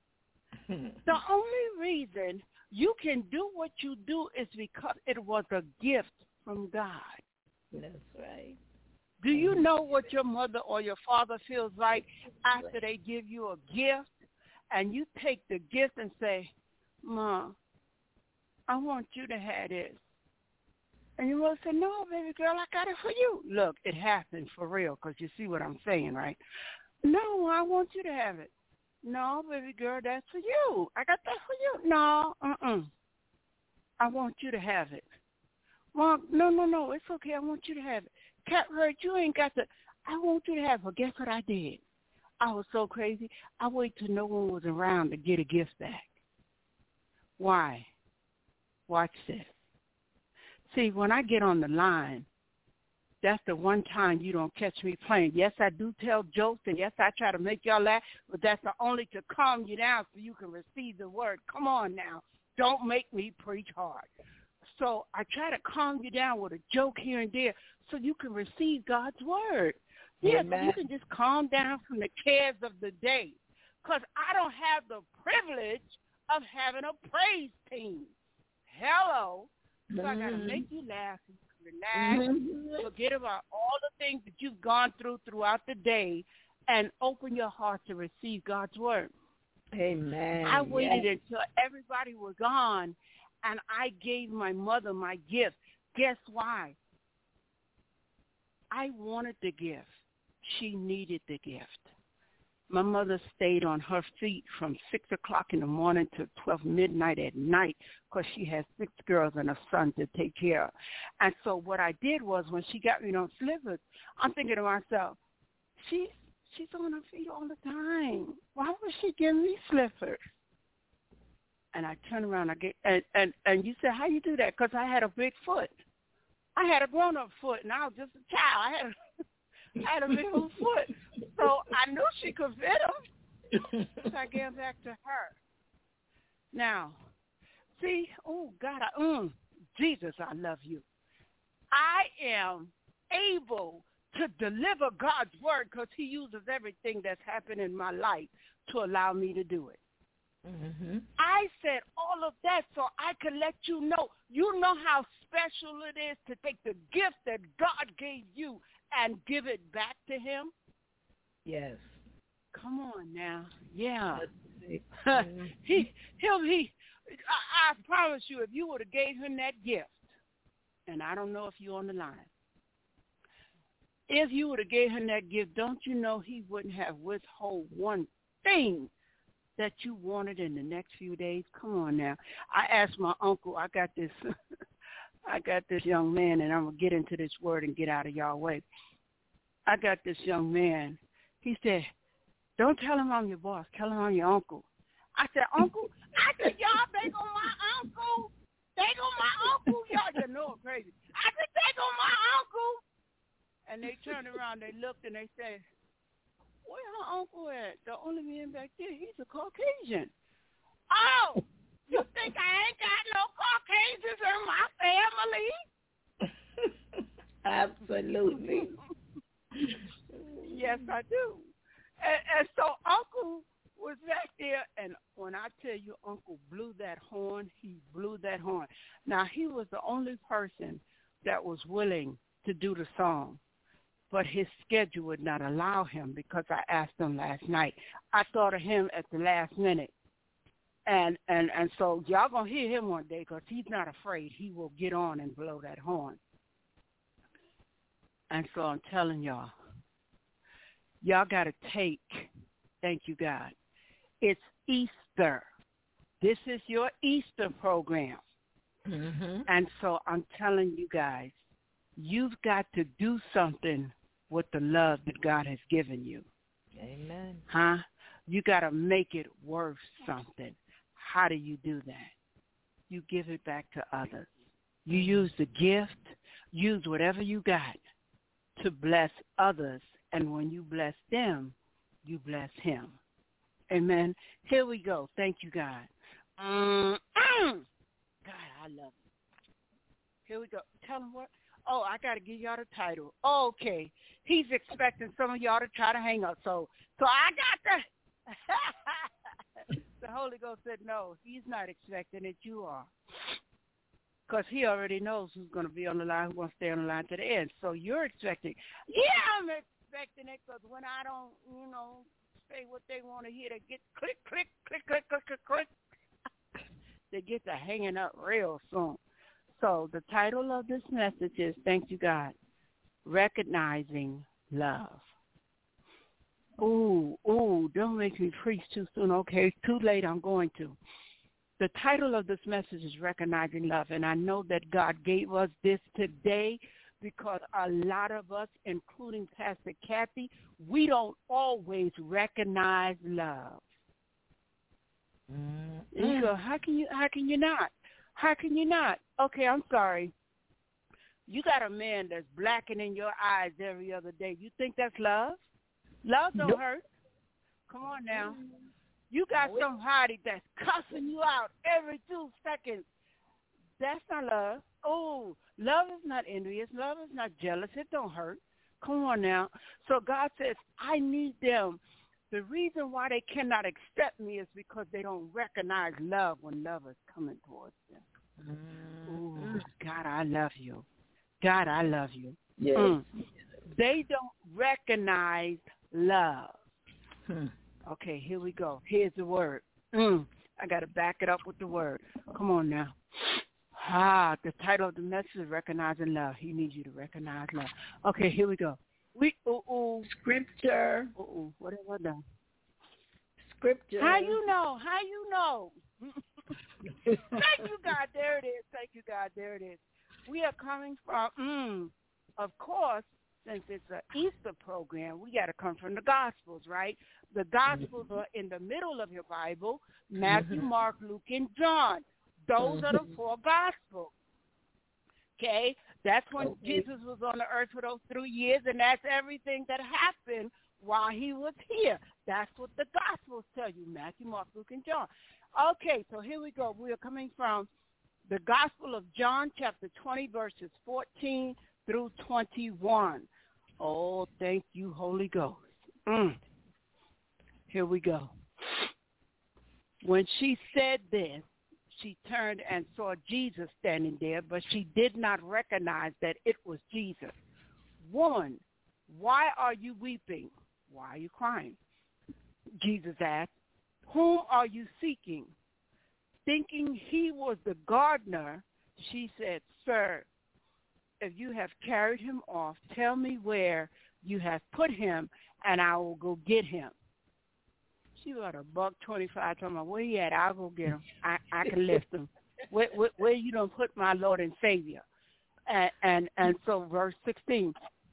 The only reason you can do what you do is because it was a gift from God. That's right. Do you know what your mother or your father feels like after they give you a gift and you take the gift and say, Mom, I want you to have this. And your mother said, no, baby girl, I got it for you. Look, it happened for real because you see what I'm saying, right? No, I want you to have it. No, baby girl, that's for you. I got that for you. No, I want you to have it. Mom, no, it's okay. I want you to have it. Cat Heard, you ain't got to. I want you to have it. Well, guess what I did? I was so crazy. I waited till no one was around to get a gift back. Why? Watch this. See, when I get on the line, that's the one time you don't catch me playing. Yes, I do tell jokes, and yes, I try to make y'all laugh, but that's only to calm you down so you can receive the word. Come on now. Don't make me preach hard. So I try to calm you down with a joke here and there so you can receive God's word. Yeah, so you can just calm down from the cares of the day. Because I don't have the privilege of having a praise team. Hello. So I got to make you laugh and relax, forget about all the things that you've gone throughout the day, and open your heart to receive God's word. Amen. I waited until everybody was gone, and I gave my mother my gift. Guess why? I wanted the gift. She needed the gift. My mother stayed on her feet from 6 o'clock in the morning to 12 midnight at night because she had 6 girls and a son to take care of. And so what I did was when she got me on slippers, I'm thinking to myself, She's on her feet all the time. Why would she give me slippers? And I turn around, and you said, how you do that? Because I had a big foot. I had a grown-up foot, and I was just a child. I had a big old foot. So I knew she could fit them. So I gave them back to her. Now, see, oh, God, Jesus, I love you. I am able to deliver God's word because he uses everything that's happened in my life to allow me to do it. Mm-hmm. I said all of that so I could let you know. You know how special it is to take the gift that God gave you and give it back to him? Yes. Come on now. Yeah. Mm-hmm. I promise you, if you would have gave him that gift, and I don't know if you're on the line, if you would have gave him that gift, don't you know he wouldn't have withhold one thing that you wanted in the next few days? Come on now. I asked my uncle, I got this young man, and I'm going to get into this word and get out of y'all way. I got this young man. He said, don't tell him I'm your boss. Tell him I'm your uncle. I said, uncle? I said, y'all think on my uncle? Think on my uncle? Y'all just know I'm crazy. I said, think on my uncle. And they turned around, they looked, and they said, where her uncle at? The only man back there, he's a Caucasian. Oh, you think I ain't got no Caucasians in my family? Absolutely. Yes, I do. And so Uncle was back there, and when I tell you Uncle blew that horn, he blew that horn. Now, he was the only person that was willing to do the song, but his schedule would not allow him because I asked him last night. I thought of him at the last minute. And so y'all going to hear him one day because he's not afraid. He will get on and blow that horn. And so I'm telling y'all got to take, thank you, God, it's Easter. This is your Easter program. Mm-hmm. And so I'm telling you guys, you've got to do something with the love that God has given you. Amen. Huh? You got to make it worth something. How do you do that? You give it back to others. You use the gift, use whatever you got to bless others. And when you bless them, you bless him. Amen. Here we go. Thank you, God. God, I love you. Here we go. Tell him what? Oh, I got to give y'all the title. Oh, okay. He's expecting some of y'all to try to hang up. So I got the... The Holy Ghost said, no, he's not expecting it. You are. Because he already knows who's going to be on the line, who wants to stay on the line to the end. So you're expecting. Yeah, I'm expecting it because when I don't, say what they want to hear, they get click, click, click, click, click, click, click. They get to hanging up real soon. So the title of this message is, thank you, God, Recognizing Love. Ooh, don't make me preach too soon. Okay, too late, I'm going to. The title of this message is Recognizing Love, and I know that God gave us this today because a lot of us, including Pastor Kathy, we don't always recognize love. Mm-hmm. And you go, how can you not? How can you not? Okay, I'm sorry. You got a man that's blackening your eyes every other day. You think that's love? Love don't hurt. Come on now. You got somebody that's cussing you out every 2 seconds. That's not love. Oh, love is not envious. Love is not jealous. It don't hurt. Come on now. So God says, I need them. The reason why they cannot accept me is because they don't recognize love when love is coming towards them. Ooh, God, I love you. God, I love you. Yes. They don't recognize love. Okay, here we go. Here's the word. I got to back it up with the word. Come on now. The title of the message is Recognizing Love. He needs you to recognize love. Okay, here we go. Scripture. What have I done? Scripture. How you know? Thank you, God. There it is. Thank you, God. There it is. We are coming from, of course, since it's an Easter program, we got to come from the Gospels, right? The Gospels are in the middle of your Bible, Matthew, Mark, Luke, and John. Those are the 4 Gospels. Okay? That's when Jesus was on the earth for those 3 years, and that's everything that happened while he was here. That's what the Gospels tell you, Matthew, Mark, Luke, and John. Okay, so here we go. We are coming from the Gospel of John, chapter 20, verses 14 through 21. Oh, thank you, Holy Ghost. Here we go. When she said this, she turned and saw Jesus standing there, but she did not recognize that it was Jesus. Woman, why are you weeping? Why are you crying? Jesus asked, whom are you seeking? Thinking he was the gardener, she said, Sir, if you have carried him off, tell me where you have put him, and I will go get him. She got $1.25 talking about, where he at? I'll go get him. I can lift him. Where you done put my Lord and Savior? And so verse 16,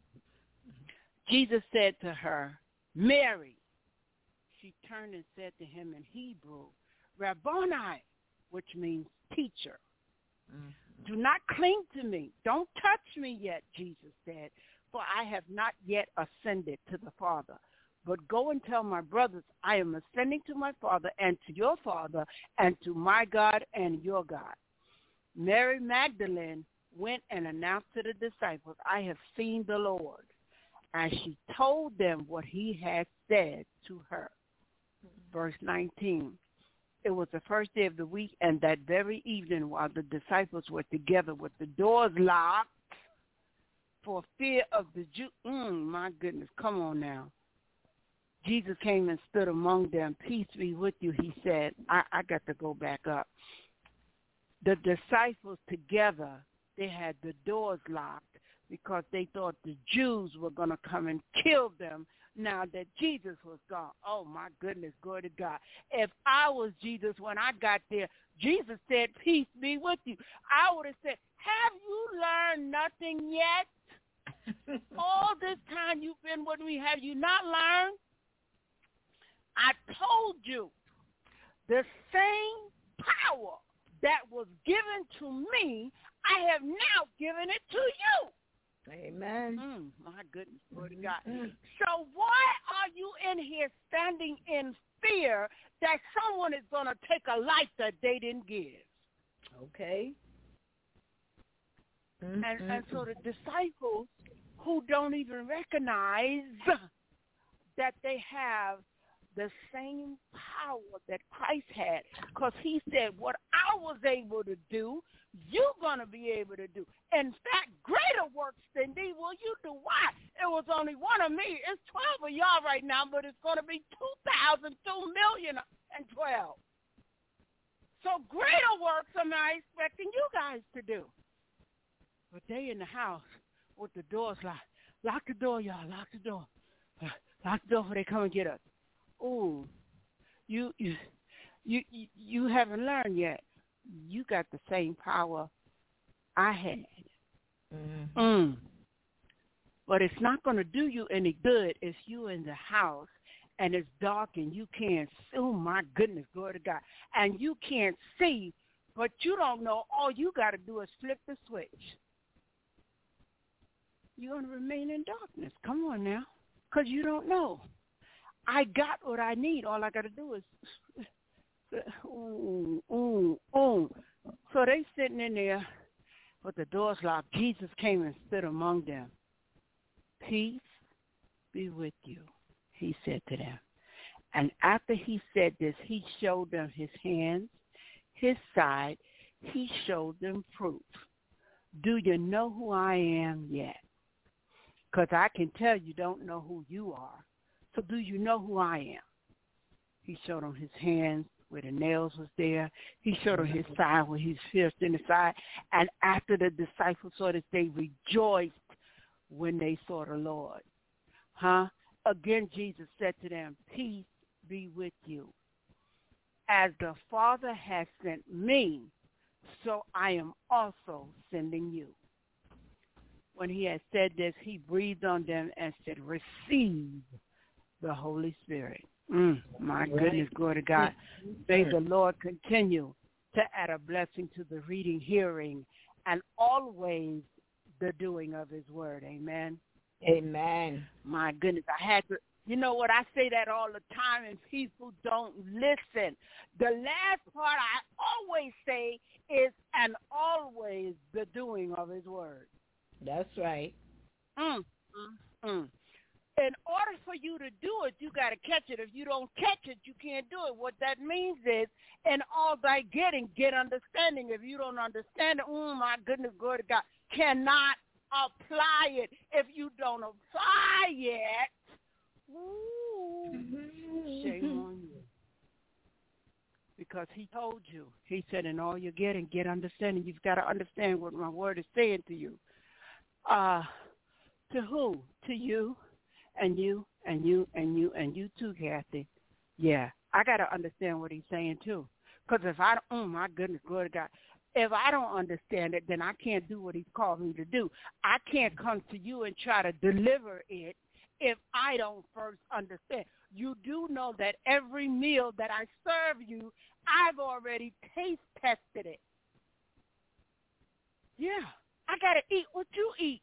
Jesus said to her, Mary. She turned and said to him in Hebrew, Rabboni, which means teacher. Do not cling to me. Don't touch me yet, Jesus said, for I have not yet ascended to the Father. But go and tell my brothers, I am ascending to my Father and to your Father and to my God and your God. Mary Magdalene went and announced to the disciples, I have seen the Lord. And she told them what he had said to her. Verse 19. It was the first day of the week, and that very evening while the disciples were together with the doors locked for fear of the Jews. My goodness, come on now. Jesus came and stood among them. Peace be with you, he said. I got to go back up. The disciples together, they had the doors locked because they thought the Jews were going to come and kill them now that Jesus was gone. Oh, my goodness, glory to God. If I was Jesus when I got there, Jesus said, peace be with you. I would have said, have you learned nothing yet? All this time you've been with me, have you not learned? I told you the same power that was given to me, I have now given it to you. Amen. My goodness, glory to God. So why are you in here standing in fear that someone is going to take a life that they didn't give? Okay. And so the disciples who don't even recognize that they have the same power that Christ had, because he said, what I was able to do, you're going to be able to do. In fact, greater works than thee will you do. Why? It was only one of me. It's 12 of y'all right now, but it's going to be 2,000, 2,000,012. So greater works am I expecting you guys to do. But they in the house with the doors locked. Lock the door, y'all. Lock the door. Lock the door before they come and get us. Oh, you haven't learned yet. You got the same power I had. But it's not going to do you any good if you in the house and it's dark and you can't see. Oh, my goodness, glory to God. And you can't see, but you don't know. All you got to do is flip the switch. You're going to remain in darkness. Come on now, because you don't know. I got what I need. All I got to do is, So they sitting in there with the doors locked. Jesus came and stood among them. Peace be with you, he said to them. And after he said this, he showed them his hands, his side. He showed them proof. Do you know who I am yet? Because I can tell you don't know who you are. So do you know who I am? He showed them his hands where the nails was there. He showed them his side where he's pierced in the side. And after the disciples saw this, they rejoiced when they saw the Lord. Again, Jesus said to them, peace be with you. As the Father has sent me, so I am also sending you. when he had said this, he breathed on them and said, receive the Holy Spirit. My goodness, glory to God. May the Lord continue to add a blessing to the reading, hearing, and always the doing of his word. Amen. Amen. My goodness, I had to, you know what, I say that all the time and people don't listen. The last part I always say is, and always the doing of his word. That's right. In order for you to do it, you got to catch it. If you don't catch it, you can't do it. What that means is, in all thy getting, get understanding. If you don't understand it, my goodness, glory to God, cannot apply it. If you don't apply it, shame on you. Because he told you. He said, in all you're getting, get understanding. You've got to understand what my word is saying to you. To who? To you, and you, and you, and you, and you too, Kathy. Yeah, I got to understand what he's saying, too. Because if I don't, my goodness, glory to God, if I don't understand it, then I can't do what he's called me to do. I can't come to you and try to deliver it if I don't first understand. You do know that every meal that I serve you, I've already taste tested it. Yeah, I got to eat what you eat.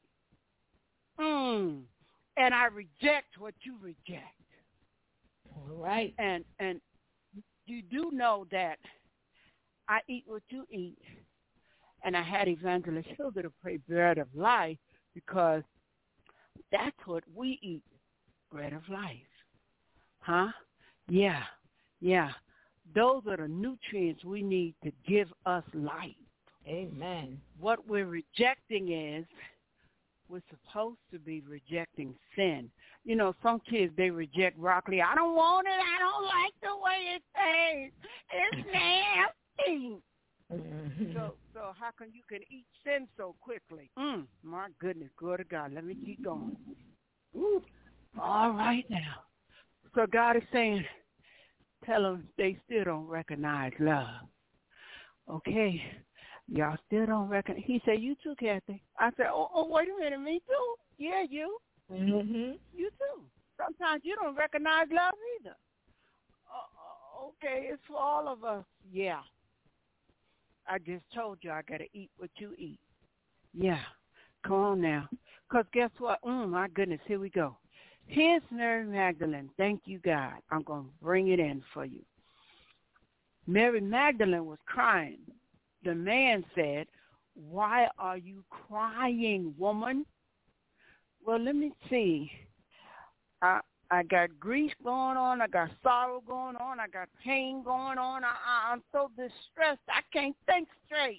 And I reject what you reject. All right. And you do know that I eat what you eat. And I had Evangelist Hilda to pray bread of life because that's what we eat, bread of life. Huh? Yeah. Those are the nutrients we need to give us life. Amen. What we're rejecting is, we're supposed to be rejecting sin. You know, some kids, they reject broccoli. I don't want it. I don't like the way it tastes. It's nasty. So how come you can eat sin so quickly? My goodness, glory to God. Let me keep going. All right now. So God is saying, tell them they still don't recognize love. Okay. Y'all still don't recognize. He said, you too, Kathy. I said, oh, wait a minute, me too? Yeah, you. You too. Sometimes you don't recognize love either. Okay, it's for all of us. Yeah. I just told you I got to eat what you eat. Yeah. Come on now. Because guess what? My goodness, here we go. Here's Mary Magdalene. Thank you, God. I'm going to bring it in for you. Mary Magdalene was crying. The man said, why are you crying, woman? Well, let me see. I got grief going on. I got sorrow going on. I got pain going on. I'm so distressed. I can't think straight.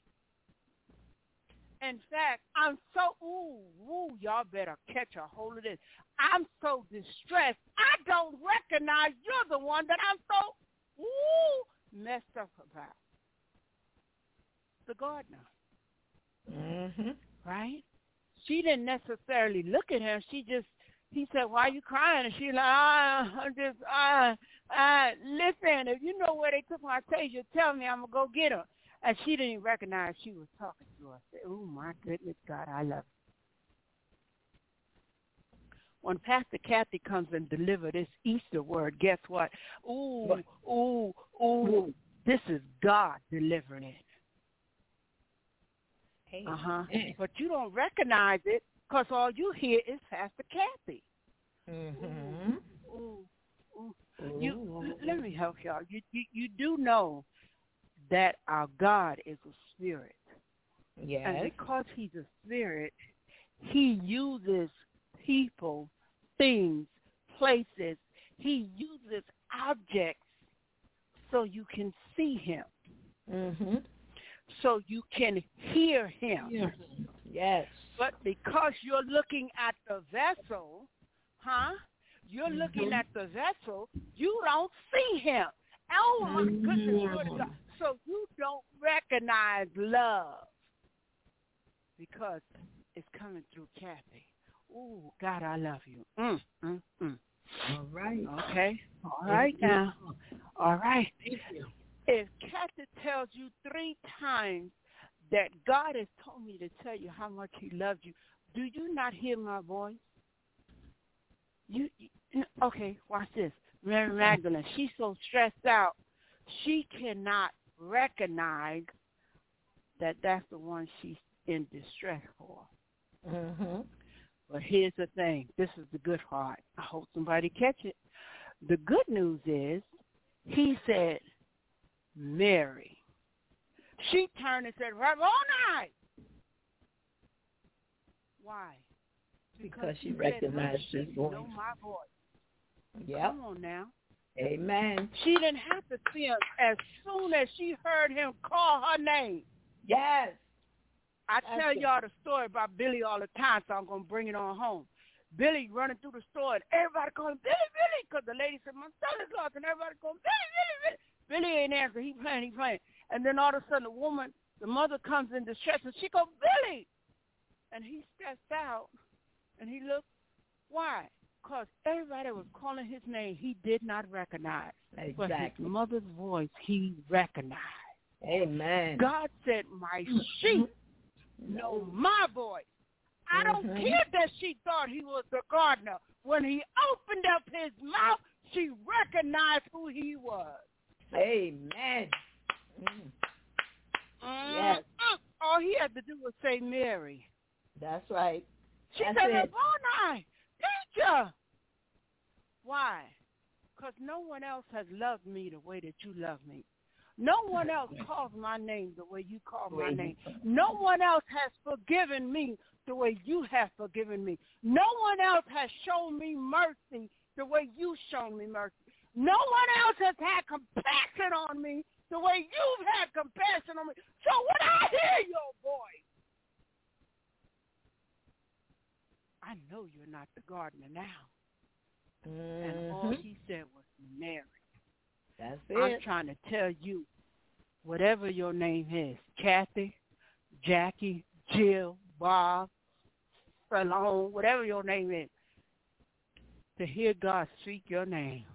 In fact, I'm so, y'all better catch a hold of this. I'm so distressed. I don't recognize you're the one that I'm so, messed up about. The gardener. Right? She didn't necessarily look at him. He said, why are you crying? And she's like, listen, if you know where they took my taser, tell me, I'm going to go get her. And she didn't even recognize she was talking to her. I said, oh, my goodness, God, I love you. When Pastor Kathy comes and delivers this Easter word, guess what? This is God delivering it. But you don't recognize it because all you hear is Pastor Kathy. Let me help y'all. You do know that our God is a spirit. Yes. And because he's a spirit, he uses people, things, places. He uses objects so you can see him. So you can hear him. Yes. But because you're looking at the vessel, you're looking at the vessel, you don't see him. Oh, my goodness. So you don't recognize love because it's coming through Kathy. Oh, God, I love you. All right. Okay. All right now. All right. Thank you. If Kathy tells you 3 times that God has told me to tell you how much he loves you, Do you not hear my voice? Okay, watch this. Mary Magdalene, she's so stressed out, she cannot recognize that that's the one she's in distress for. Mm-hmm. But here's the thing. This is the good part. I hope somebody catch it. The good news is he said, Mary. She turned and said, Rabboni. Why? Because she recognized his voice. Know my voice. Yep. Come on now. Amen. She didn't have to see him as soon as she heard him call her name. Yes. I tell y'all the story about Billy all the time, so I'm going to bring it on home. Billy running through the store, and everybody calling, Billy, Billy, because the lady said, my son is lost, and everybody going, Billy, Billy, Billy. Billy ain't answering. He playing. And then all of a sudden, the mother comes in distress, and she goes, Billy. And he steps out, and he looked. Why? Because everybody was calling his name he did not recognize. Exactly. But his mother's voice he recognized. Amen. God said, my sheep know my voice. I don't care that she thought he was the gardener. When he opened up his mouth, she recognized who he was. Amen. Yes. All he had to do was say Mary. That's right. She said, Rabboni, teacher. Why? Because no one else has loved me the way that you love me. No one else calls my name the way you call my name. No one else has forgiven me the way you have forgiven me. No one else has shown me mercy the way you've shown me mercy. No one else has had compassion on me the way you've had compassion on me. So when I hear your voice, I know you're not the gardener now. And all he said was Mary. That's it. I'm trying to tell you, whatever your name is, Kathy, Jackie, Jill, Bob, Salone, whatever your name is, to hear God speak your name,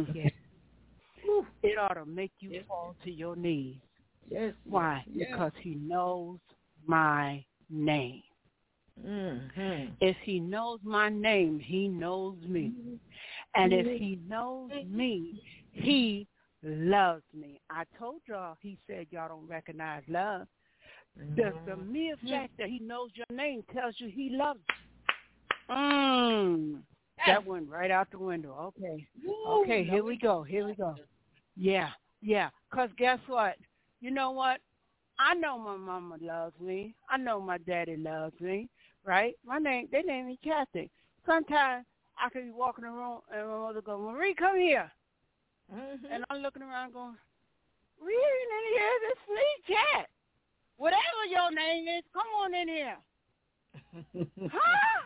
it ought to make you fall to your knees. Yes. Why? Yes. Because he knows my name. Mm-hmm. If he knows my name, he knows me. And if he knows me, he loves me. I told y'all, he said y'all don't recognize love. The mere fact that he knows your name tells you he loves you. That went right out the window. Okay, here we go. Yeah. Because guess what? You know what? I know my mama loves me. I know my daddy loves me, right? Their name is Kathy. Sometimes I could be walking around and my mother go, Marie, come here. And I'm looking around going, we ain't in here, this sneak cat. Whatever your name is, come on in here. Huh?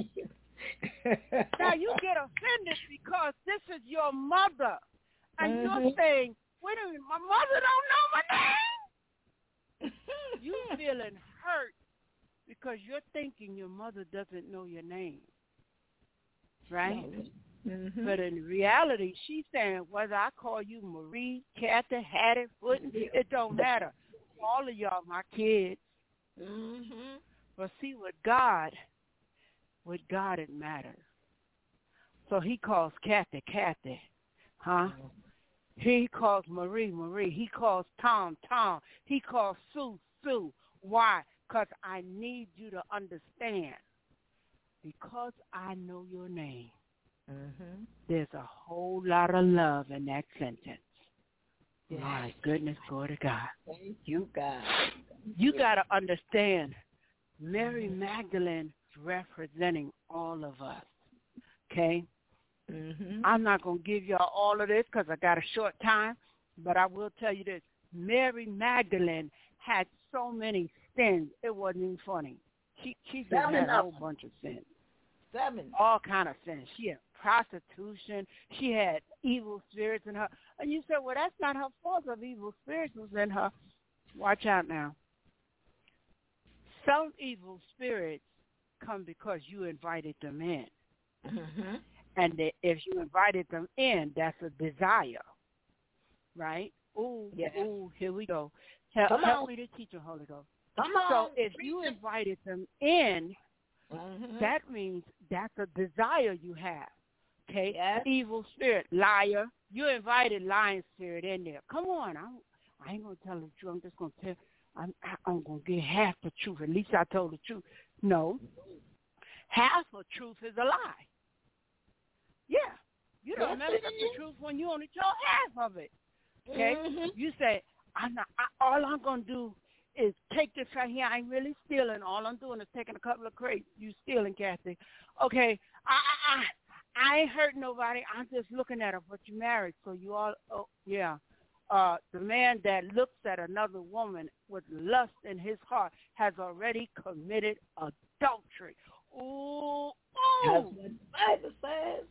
Now you get offended because this is your mother. And you're saying, wait a minute, my mother don't know my name? You feeling hurt because you're thinking your mother doesn't know your name. Right? But in reality, she's saying, whether I call you Marie, Kathy, Hattie, Footen, it don't matter. All of y'all my kids. But see, with God, it matters. So he calls Kathy, Kathy. Huh? He calls Marie, Marie. He calls Tom, Tom. He calls Sue, Sue. Why? Because I need you to understand. Because I know your name. There's a whole lot of love in that sentence. Yes. My goodness, glory to God. Thank you, God. You got to understand, Mary Magdalene representing all of us, okay? I'm not going to give y'all all of this because I got a short time, but I will tell you this. Mary Magdalene had so many sins, it wasn't even funny. She just had a whole bunch of sins. 7. All kind of sins. She had prostitution. She had evil spirits in her. And you said, well, that's not her fault of evil spirits was in her. Watch out now. Some evil spirits come because you invited them in. And if you invited them in, that's a desire. Right? Ooh, here we go. Help me to teach you, Holy Ghost. So if you invited them in, that means that's a desire you have. Okay? Yes. Evil spirit, liar. You invited lying spirit in there. Come on. I ain't going to tell the truth. I'm just going to tell. I'm going to get half the truth. At least I told the truth. No. Half of truth is a lie. Yeah. You don't mess up the truth when you only told half of it. Okay? You say, all I'm going to do is take this right here. I ain't really stealing. All I'm doing is taking a couple of crates. You stealing, Kathy. Okay. I ain't hurting nobody. I'm just looking at her, but you married. So you all, the man that looks at another woman with lust in his heart has already committed adultery. Ooh. That's what the Bible says.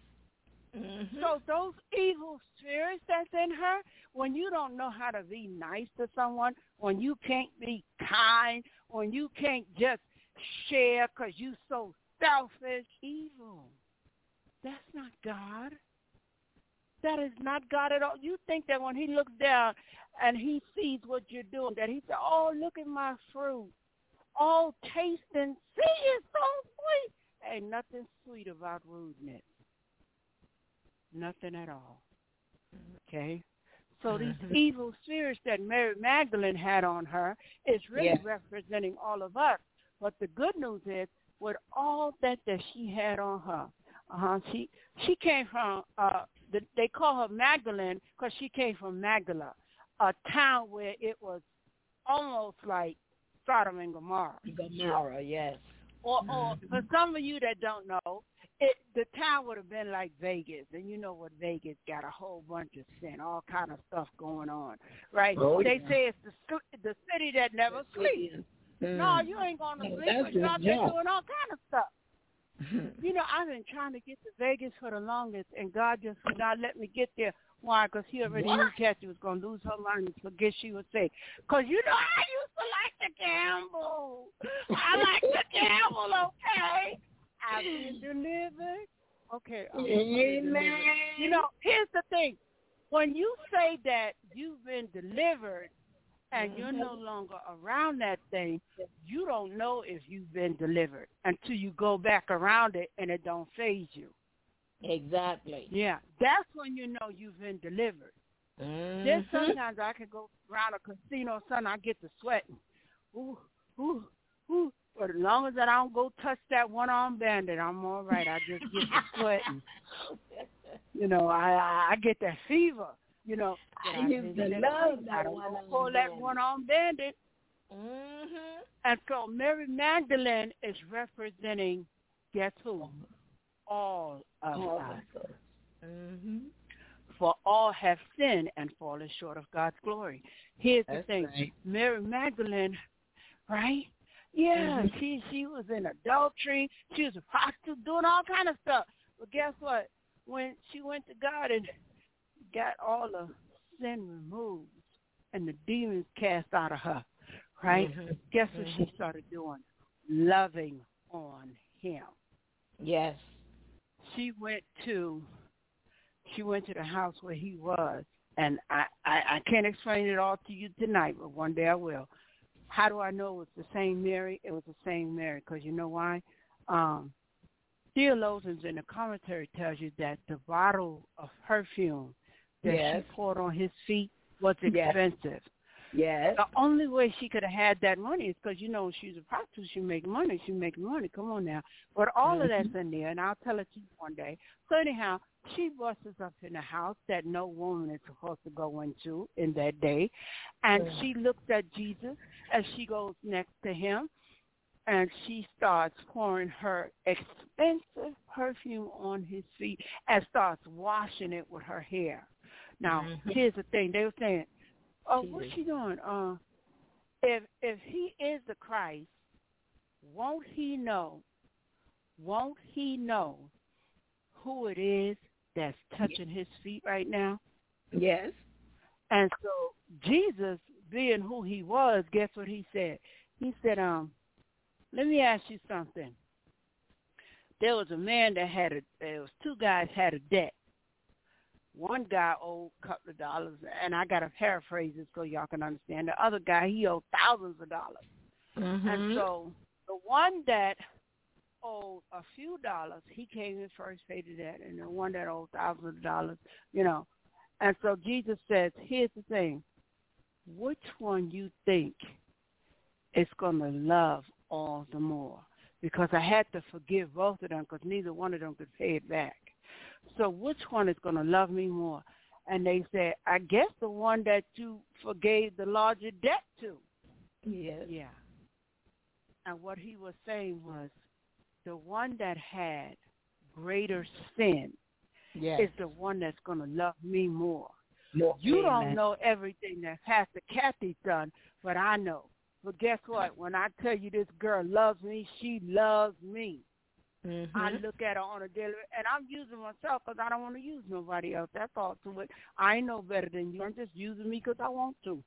So those evil spirits that's in her, when you don't know how to be nice to someone, when you can't be kind, when you can't just share because you so selfish, evil. That's not God. That is not God at all. You think that when he looks down and he sees what you're doing, that he said, oh, look at my fruit. Oh, taste and see, it's so sweet. Ain't nothing sweet about rudeness. Nothing at all. Okay? So these evil spirits that Mary Magdalene had on her is really representing all of us. But the good news is, with all that she had on her, she came from, they call her Magdalene because she came from Magdala, a town where it was almost like Sodom and Gomorrah. Gomorrah, yes. Or for some of you that don't know, the town would have been like Vegas, and you know what Vegas got, a whole bunch of sin, all kind of stuff going on, right? They say it's the city that never sleeps. No, you ain't going to sleep. But you're out there doing all kind of stuff. You know, I've been trying to get to Vegas for the longest, and God just would not let me get there. Why? Because he already knew Kathy was going to lose her mind and forget she would say. Because, you know, I used to like to gamble. I like to gamble, okay? I've been delivered. Okay. Amen. You know, here's the thing. When you say that you've been delivered and you're no longer around that thing, you don't know if you've been delivered until you go back around it and it don't faze you. Exactly. Yeah, that's when you know you've been delivered. Then sometimes I can go around a casino, I get to sweating. Ooh, ooh, ooh. But as long as I don't go touch that one-armed bandit, I'm all right. I just get to sweating. You know, I get that fever. You know, I used to love that I don't call that one-armed bandit. And so Mary Magdalene is representing, guess who? All of us. For all have sinned and fallen short of God's glory. Here's the thing. Right. Mary Magdalene, right? Yeah, she was in adultery. She was a prostitute, doing all kind of stuff. But guess what? When she went to God and got all the sin removed and the demons cast out of her, right? Guess what she started doing? Loving on him. Yes. She went to the house where he was, and I can't explain it all to you tonight, but one day I will. How do I know it was the same Mary? It was the same Mary, because you know why? Theologians in the commentary tells you that the bottle of perfume that she poured on his feet was expensive. Yes. The only way she could have had that money is because, you know, she's a prostitute. She make money. Come on now. But all of that's in there, and I'll tell it to you one day. So anyhow, she busts up in a house that no woman is supposed to go into in that day. And she looks at Jesus as she goes next to him, and she starts pouring her expensive perfume on his feet and starts washing it with her hair. Now, here's the thing. They were saying, oh, what's she doing? If he is the Christ, won't he know who it is that's touching his feet right now? Yes. And so Jesus, being who he was, guess what he said? He said, let me ask you something. There was a man that there was two guys had a debt. One guy owed a couple of dollars, and I got to paraphrase it so y'all can understand. The other guy, he owed thousands of dollars. And so the one that owed a few dollars, he came in first, paid the debt, and the one that owed thousands of dollars, you know. And so Jesus says, here's the thing. Which one you think is going to love all the more? Because I had to forgive both of them because neither one of them could pay it back. So which one is going to love me more? And they said, I guess the one that you forgave the larger debt to. Yes. Yeah. And what he was saying was the one that had greater sin is the one that's going to love me more. You don't know everything that Pastor Kathy's done, but I know. But guess what? When I tell you this girl loves me, she loves me. Mm-hmm. I look at her on a daily, and I'm using myself because I don't want to use nobody else. That's all to it. I ain't no better than you. I'm just using me because I want to.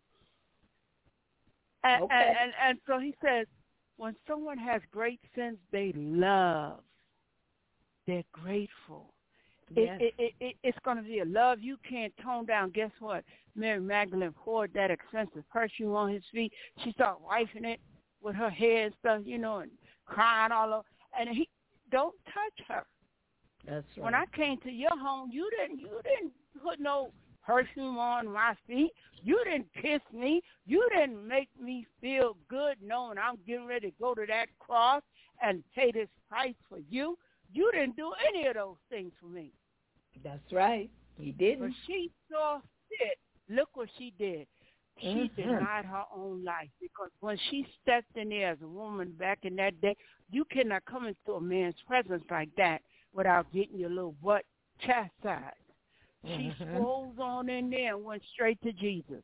And so he says, when someone has great sins, they love. They're grateful. Yes. It's going to be a love you can't tone down. Guess what? Mary Magdalene poured that expensive perfume on his feet. She started wiping it with her hair and stuff, you know, and crying all over. And he don't touch her. That's right. When I came to your home, you didn't put no perfume on my feet. You didn't kiss me. You didn't make me feel good knowing I'm getting ready to go to that cross and pay this price for you. You didn't do any of those things for me. That's right. He didn't. But she saw fit. Look what she did. She denied her own life because when she stepped in there as a woman back in that day, you cannot come into a man's presence like that without getting your little butt chastised. She strolls on in there and went straight to Jesus.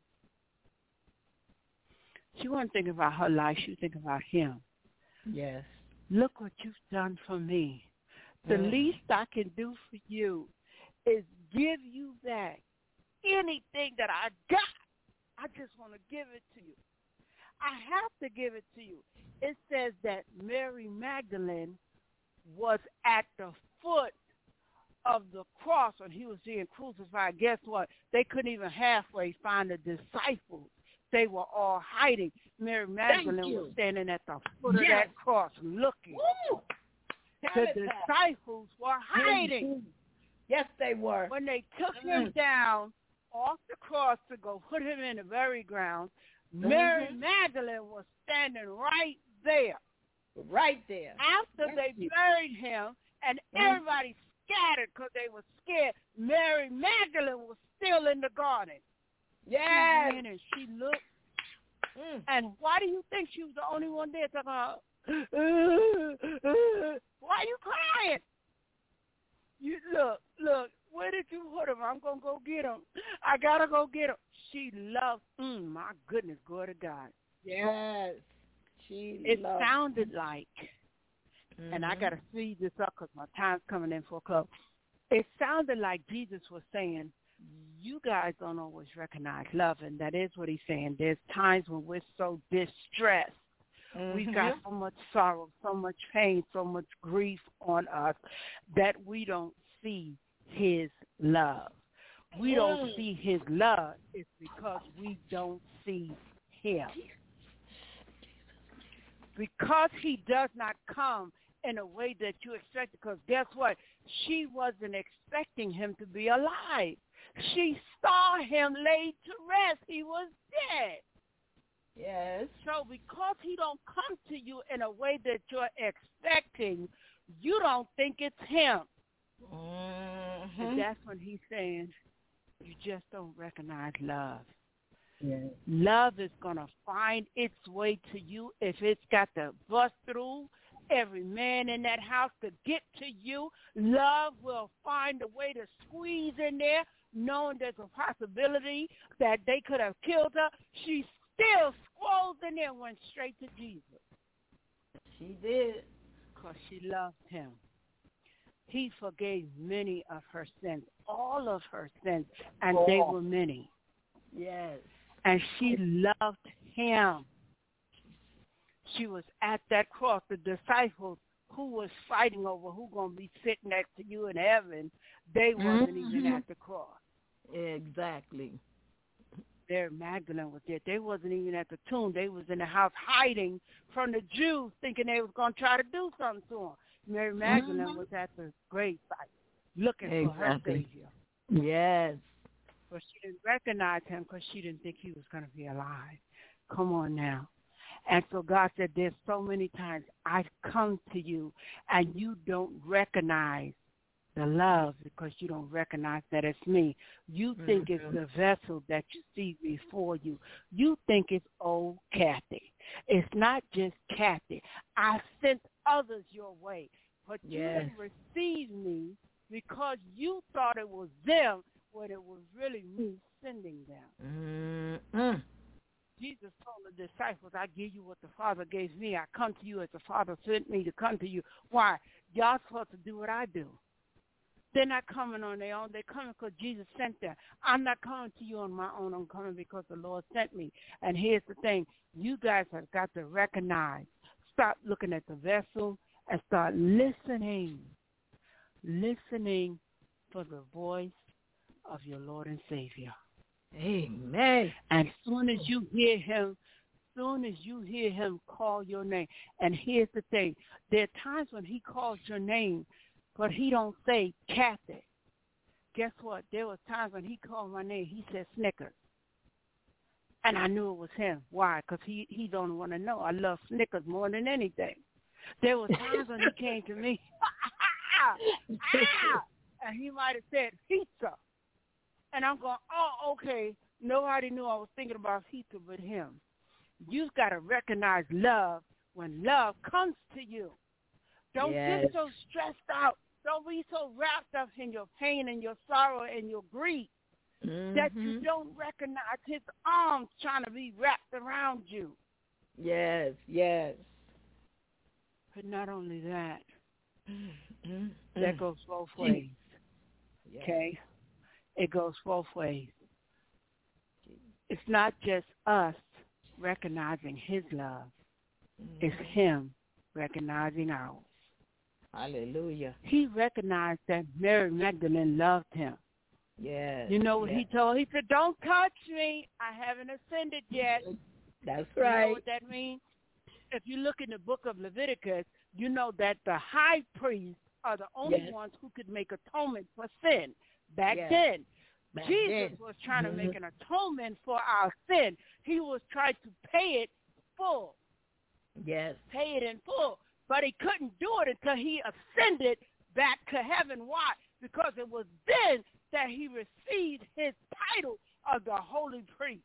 She wasn't thinking about her life. She was thinking about him. Yes. Look what you've done for me. The least I can do for you is give you back anything that I got. I just want to give it to you. I have to give it to you. It says that Mary Magdalene was at the foot of the cross when he was being crucified. Guess what? They couldn't even halfway find the disciples. They were all hiding. Mary Magdalene was standing at the foot of that cross looking. Woo! The disciples were hiding. Yes, they were. When they took him down off the cross to go put him in the burial ground, Mary Magdalene was standing right there. Right there. After they buried him and everybody scattered because they were scared, Mary Magdalene was still in the garden. Yes. She went and she looked. And why do you think she was the only one there talking about, why are you crying? You look, where did you put him? I'm going to go get him. I got to go get him. She loved, my goodness, glory to God. Yes. It sounded like, and I got to speed this up because my time's coming in for a close. It sounded like Jesus was saying, you guys don't always recognize love, and that is what he's saying. There's times when we're so distressed. We've got so much sorrow, so much pain, so much grief on us that we don't see his love. We don't see his love. It's because we don't see him. Because he does not come in a way that you expect, because guess what? She wasn't expecting him to be alive. She saw him laid to rest. He was dead. Yes. So because he don't come to you in a way that you're expecting, you don't think it's him. And that's when he's saying, you just don't recognize love. Yes. Love is going to find its way to you if it's got to bust through every man in that house to get to you. Love will find a way to squeeze in there, knowing there's a possibility that they could have killed her. She still squalled in there and went straight to Jesus. She did. Because she loved him. He forgave many of her sins, all of her sins, and they were many. Yes. And she loved him. She was at that cross. The disciples who was fighting over who going to be sitting next to you in heaven, they wasn't even at the cross. Exactly. There, Magdalene was there. They wasn't even at the tomb. They was in the house hiding from the Jews, thinking they was going to try to do something to him. Mary Magdalene was at the grave site looking for her Savior. Yes. But she didn't recognize him because she didn't think he was going to be alive. Come on now. And so God said, there's so many times I've come to you and you don't recognize the love because you don't recognize that it's me. You think it's the vessel that you see before you. You think it's old Kathy. It's not just Kathy. I sent others your way, but you didn't receive me because you thought it was them when it was really me sending them. Jesus told the disciples, I give you what the Father gave me. I come to you as the Father sent me to come to you. Why? Y'all supposed to do what I do. They're not coming on their own. They're coming because Jesus sent them. I'm not coming to you on my own. I'm coming because the Lord sent me. And here's the thing. You guys have got to recognize. Stop looking at the vessel and start listening. Listening for the voice of your Lord and Savior. Amen. And soon as you hear him call your name. And here's the thing. There are times when he calls your name, but he don't say Kathy. Guess what? There were times when he called my name, he said Snickers. And I knew it was him. Why? Because he don't want to know. I love Snickers more than anything. There were times when he came to me, and he might have said pizza. And I'm going, oh, okay. Nobody knew I was thinking about pizza but him. You've got to recognize love when love comes to you. Don't get so stressed out. Don't be so wrapped up in your pain and your sorrow and your grief that you don't recognize his arms trying to be wrapped around you. Yes. But not only that, that goes both ways. Okay? It goes both ways. It's not just us recognizing his love. It's him recognizing ours. Hallelujah. He recognized that Mary Magdalene loved him. Yes. You know what he told? He said, don't touch me. I haven't ascended yet. That's right. You know what that means? If you look in the book of Leviticus, you know that the high priests are the only ones who could make atonement for sin. Back then, Jesus was trying to make an atonement for our sin. He was trying to pay it full. Yes. Pay it in full. But he couldn't do it until he ascended back to heaven. Why? Because it was then that he received his title of the holy priest.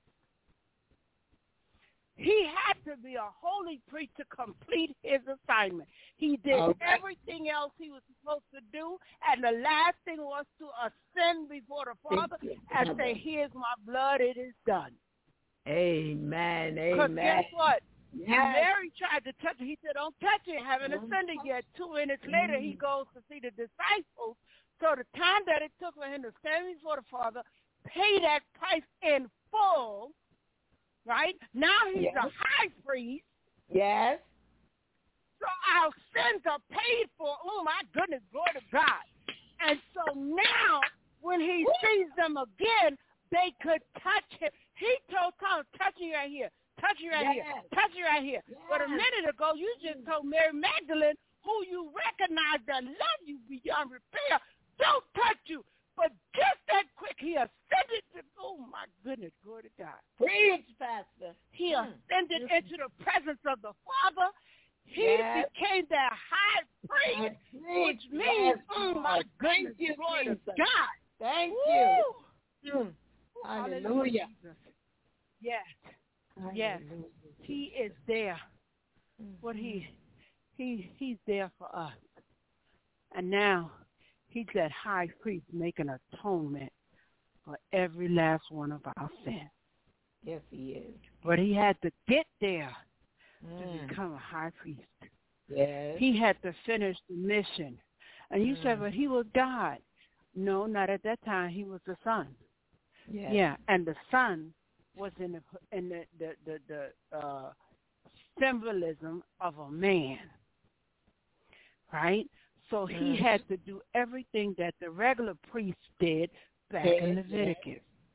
He had to be a holy priest to complete his assignment. He did everything else he was supposed to do, and the last thing was to ascend before the Father and say, here's my blood, it is done. Amen, because guess what? Yes. Mary tried to touch it. He said, don't touch it, haven't ascended yet. 2 minutes later, he goes to see the disciples. So the time that it took for him to stand before the Father, pay that price in full, right? Now he's the high priest. Yes. So our sins are paid for. Oh, my goodness, glory to God. And so now when he sees them again, they could touch him. He told Thomas, touch me right here. Touch you right here. Touch you right here. But a minute ago, you just told Mary Magdalene, who you recognize that love you beyond repair, don't touch you. But just that quick, he ascended to, oh my goodness, glory to God. Preach, Pastor. He ascended into the presence of the Father. He became the high priest, which means, oh my goodness, glory to God. Thank you. Hallelujah. Yes. Yes, he is there. What he's there for us. And now he's that high priest making atonement for every last one of our sins. Yes, he is. But he had to get there to become a high priest. Yes. He had to finish the mission. And you said, but he was God. No, not at that time. He was the Son. Yes. Yeah, and the Son was in the symbolism of a man, right? So he had to do everything that the regular priest did back in Leviticus.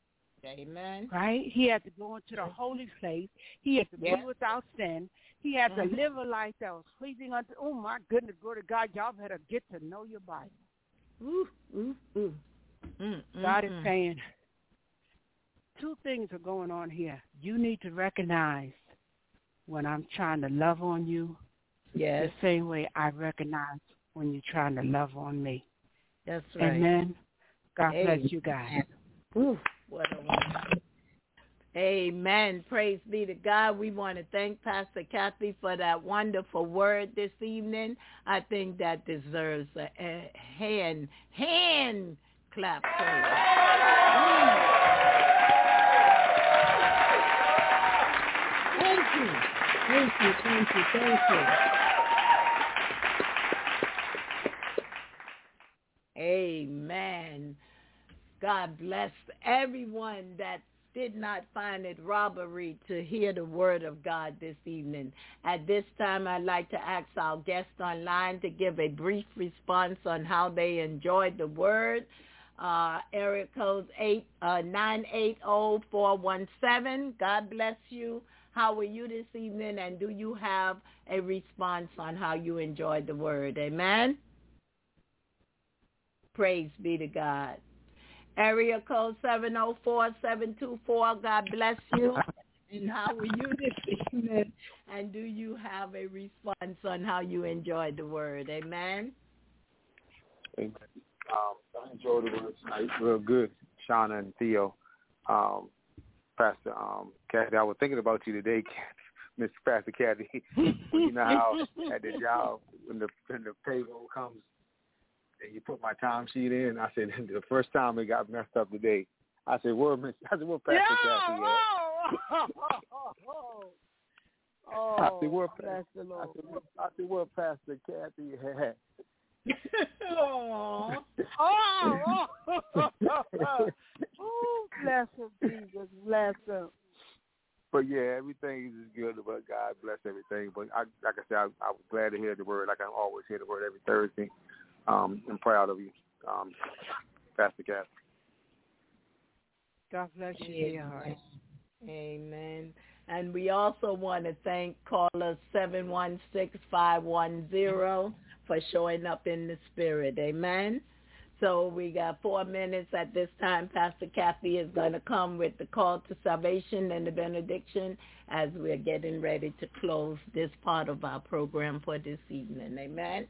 Amen. Right? He had to go into the holy place. He had to be without sin. He had to live a life that was pleasing unto, oh, my goodness, glory to God. Y'all better get to know your Bible. God is saying, two things are going on here. You need to recognize when I'm trying to love on you the same way I recognize when you're trying to love on me. That's right. Amen. God bless you guys. What a wonderful. Amen. Praise be to God. We want to thank Pastor Kathy for that wonderful word this evening. I think that deserves a hand clap for her. Thank you. Amen. God bless everyone that did not find it robbery to hear the word of God this evening. At this time, I'd like to ask our guests online to give a brief response on how they enjoyed the word. Area code 980-417. God bless you. How are you this evening, and do you have a response on how you enjoyed the word? Amen? Praise be to God. Area code 704-724. God bless you. And how are you this evening? And do you have a response on how you enjoyed the word? Amen? Amen. I enjoyed the word tonight real good, Shauna and Theo. Pastor Kathy, I was thinking about you today, Miss Pastor Kathy. You know how at the job when the payroll comes and you put my time sheet in, I said the first time it got messed up today. I said, where Pastor Kathy at? I said, where Pastor Kathy at? Oh, bless him, Jesus, bless him. But yeah, everything is good, but God bless everything. But like I said, I was glad to hear the word, like I always hear the word every Thursday. I'm proud of you, Pastor Kathy. God bless you, dear heart. Amen. And we also want to thank caller 716-510 for showing up in the spirit. Amen. So we got 4 minutes at this time. Pastor Kathy is going to come with the call to salvation and the benediction as we're getting ready to close this part of our program for this evening. Amen.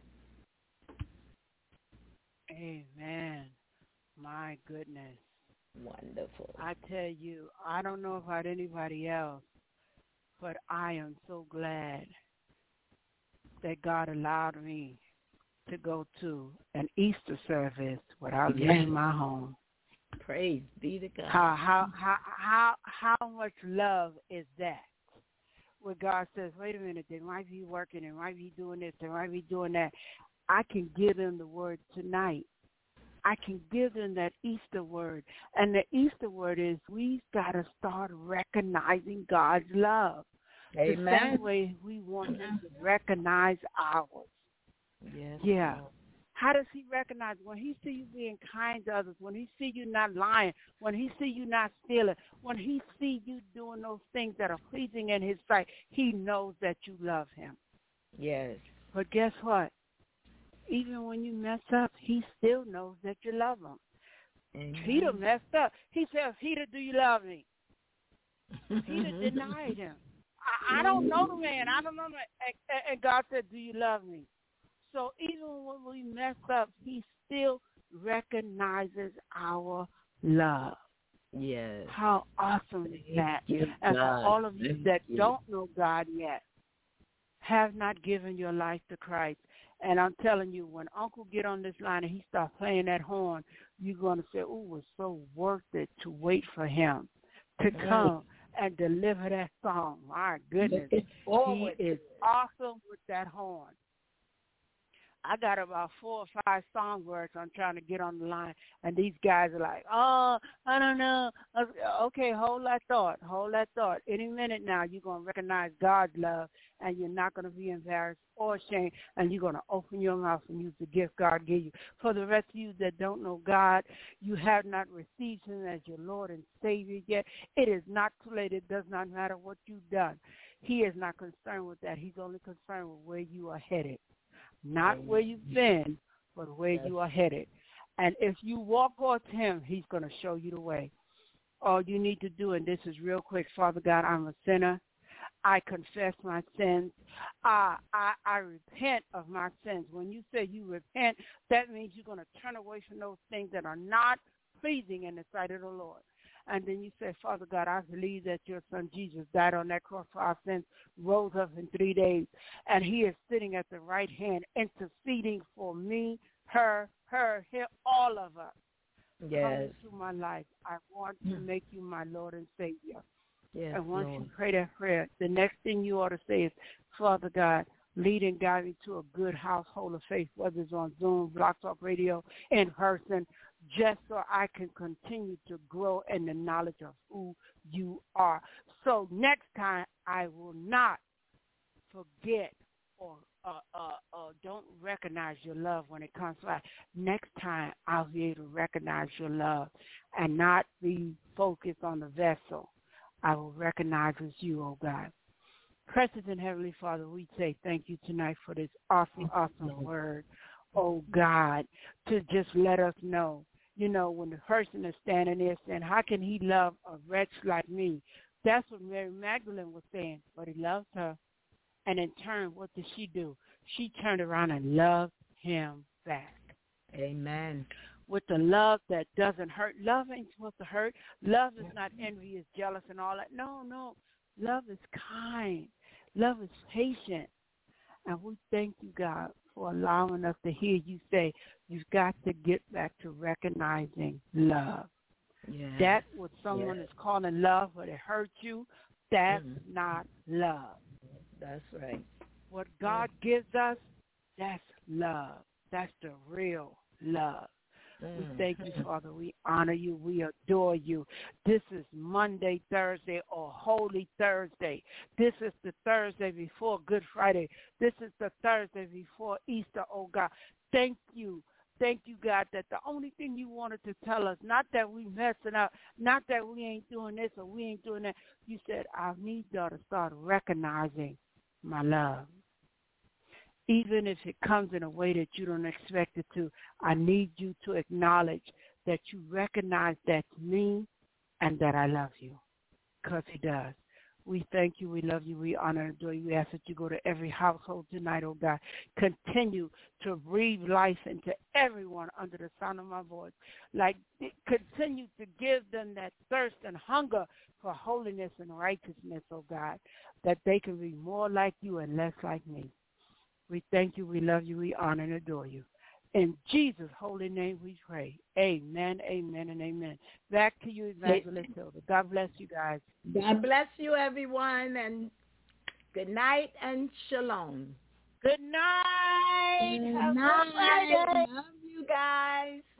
Amen. My goodness. Wonderful. I tell you, I don't know about anybody else, but I am so glad that God allowed me to go to an Easter service without leaving my home. Praise be to God. How much love is that? Where God says, wait a minute, they might be working, they might be doing this, they might be doing that. I can give them the word tonight. I can give them that Easter word. And the Easter word is we've got to start recognizing God's love. Amen. The same way we want him to recognize ours. Yes. Yeah. How does he recognize? When he see you being kind to others, when he see you not lying, when he see you not stealing, when he see you doing those things that are pleasing in his sight, he knows that you love him. Yes. But guess what? Even when you mess up, he still knows that you love him. Amen. Peter messed up. He said, Peter, do you love me? Peter denied him. I don't know the man. I don't know the man. And God said, do you love me? So even when we mess up, he still recognizes our love. Yes. How awesome is that? And for all of you that don't know God yet, have not given your life to Christ, and I'm telling you, when Uncle get on this line and he start playing that horn, you're going to say, oh, it's so worth it to wait for him to come and deliver that song. My goodness. He is awesome with that horn. I got about 4 or 5 songbirds I'm trying to get on the line, and these guys are like, oh, I don't know. Okay, hold that thought. Any minute now, you're going to recognize God's love, and you're not going to be embarrassed or ashamed, and you're going to open your mouth and use the gift God gave you. For the rest of you that don't know God, you have not received him as your Lord and Savior yet. It is not too late. It does not matter what you've done. He is not concerned with that. He's only concerned with where you are headed. Not where you've been, but where you are headed. And if you walk towards him, he's going to show you the way. All you need to do, and this is real quick, Father God, I'm a sinner. I confess my sins. I repent of my sins. When you say you repent, that means you're going to turn away from those things that are not pleasing in the sight of the Lord. And then you say, Father God, I believe that your son Jesus died on that cross for our sins, rose up in 3 days, and he is sitting at the right hand interceding for me, her, him, all of us. Yes. Come into my life. I want to make you my Lord and Savior. Yes, and once Lord. you pray that prayer, the next thing you ought to say is, Father God, lead and guide me to a good household of faith, whether it's on Zoom, Block Talk Radio, in person, just so I can continue to grow in the knowledge of who you are. So next time, I will not forget or don't recognize your love when it comes to life. Next time, I'll be able to recognize your love and not be focused on the vessel. I will recognize it's you, oh God. Precious and Heavenly Father, we say thank you tonight for this awesome word, oh God, to just let us know. You know, when the person is standing there saying, how can he love a wretch like me? That's what Mary Magdalene was saying, but he loved her. And in turn, what did she do? She turned around and loved him back. Amen. With the love that doesn't hurt. Love ain't supposed to hurt. Love is not envious, jealous, and all that. No. Love is kind. Love is patient. And we thank you, God, for allowing us to hear you say, you've got to get back to recognizing love. Yeah. That's what someone is calling love, but it hurts you. That's not love. That's right. What God gives us, that's love. That's the real love. We thank you, Father. We honor you. We adore you. This is Monday, Thursday, or Holy Thursday. This is the Thursday before Good Friday. This is the Thursday before Easter, oh God. Thank you. Thank you, God, that the only thing you wanted to tell us, not that we messing up, not that we ain't doing this or we ain't doing that. You said, I need y'all to start recognizing my love. Even if it comes in a way that you don't expect it to, I need you to acknowledge that you recognize that's me and that I love you, because he does. We thank you, we love you, we honor and adore you. We ask that you go to every household tonight, oh God. Continue to breathe life into everyone under the sound of my voice. Like, continue to give them that thirst and hunger for holiness and righteousness, oh God, that they can be more like you and less like me. We thank you, we love you, we honor and adore you. In Jesus' holy name we pray. Amen, amen, and amen. Back to you, Evangelist Hilda. God bless you guys. God bless you, everyone, and good night and shalom. Good night. Good night. Love you guys.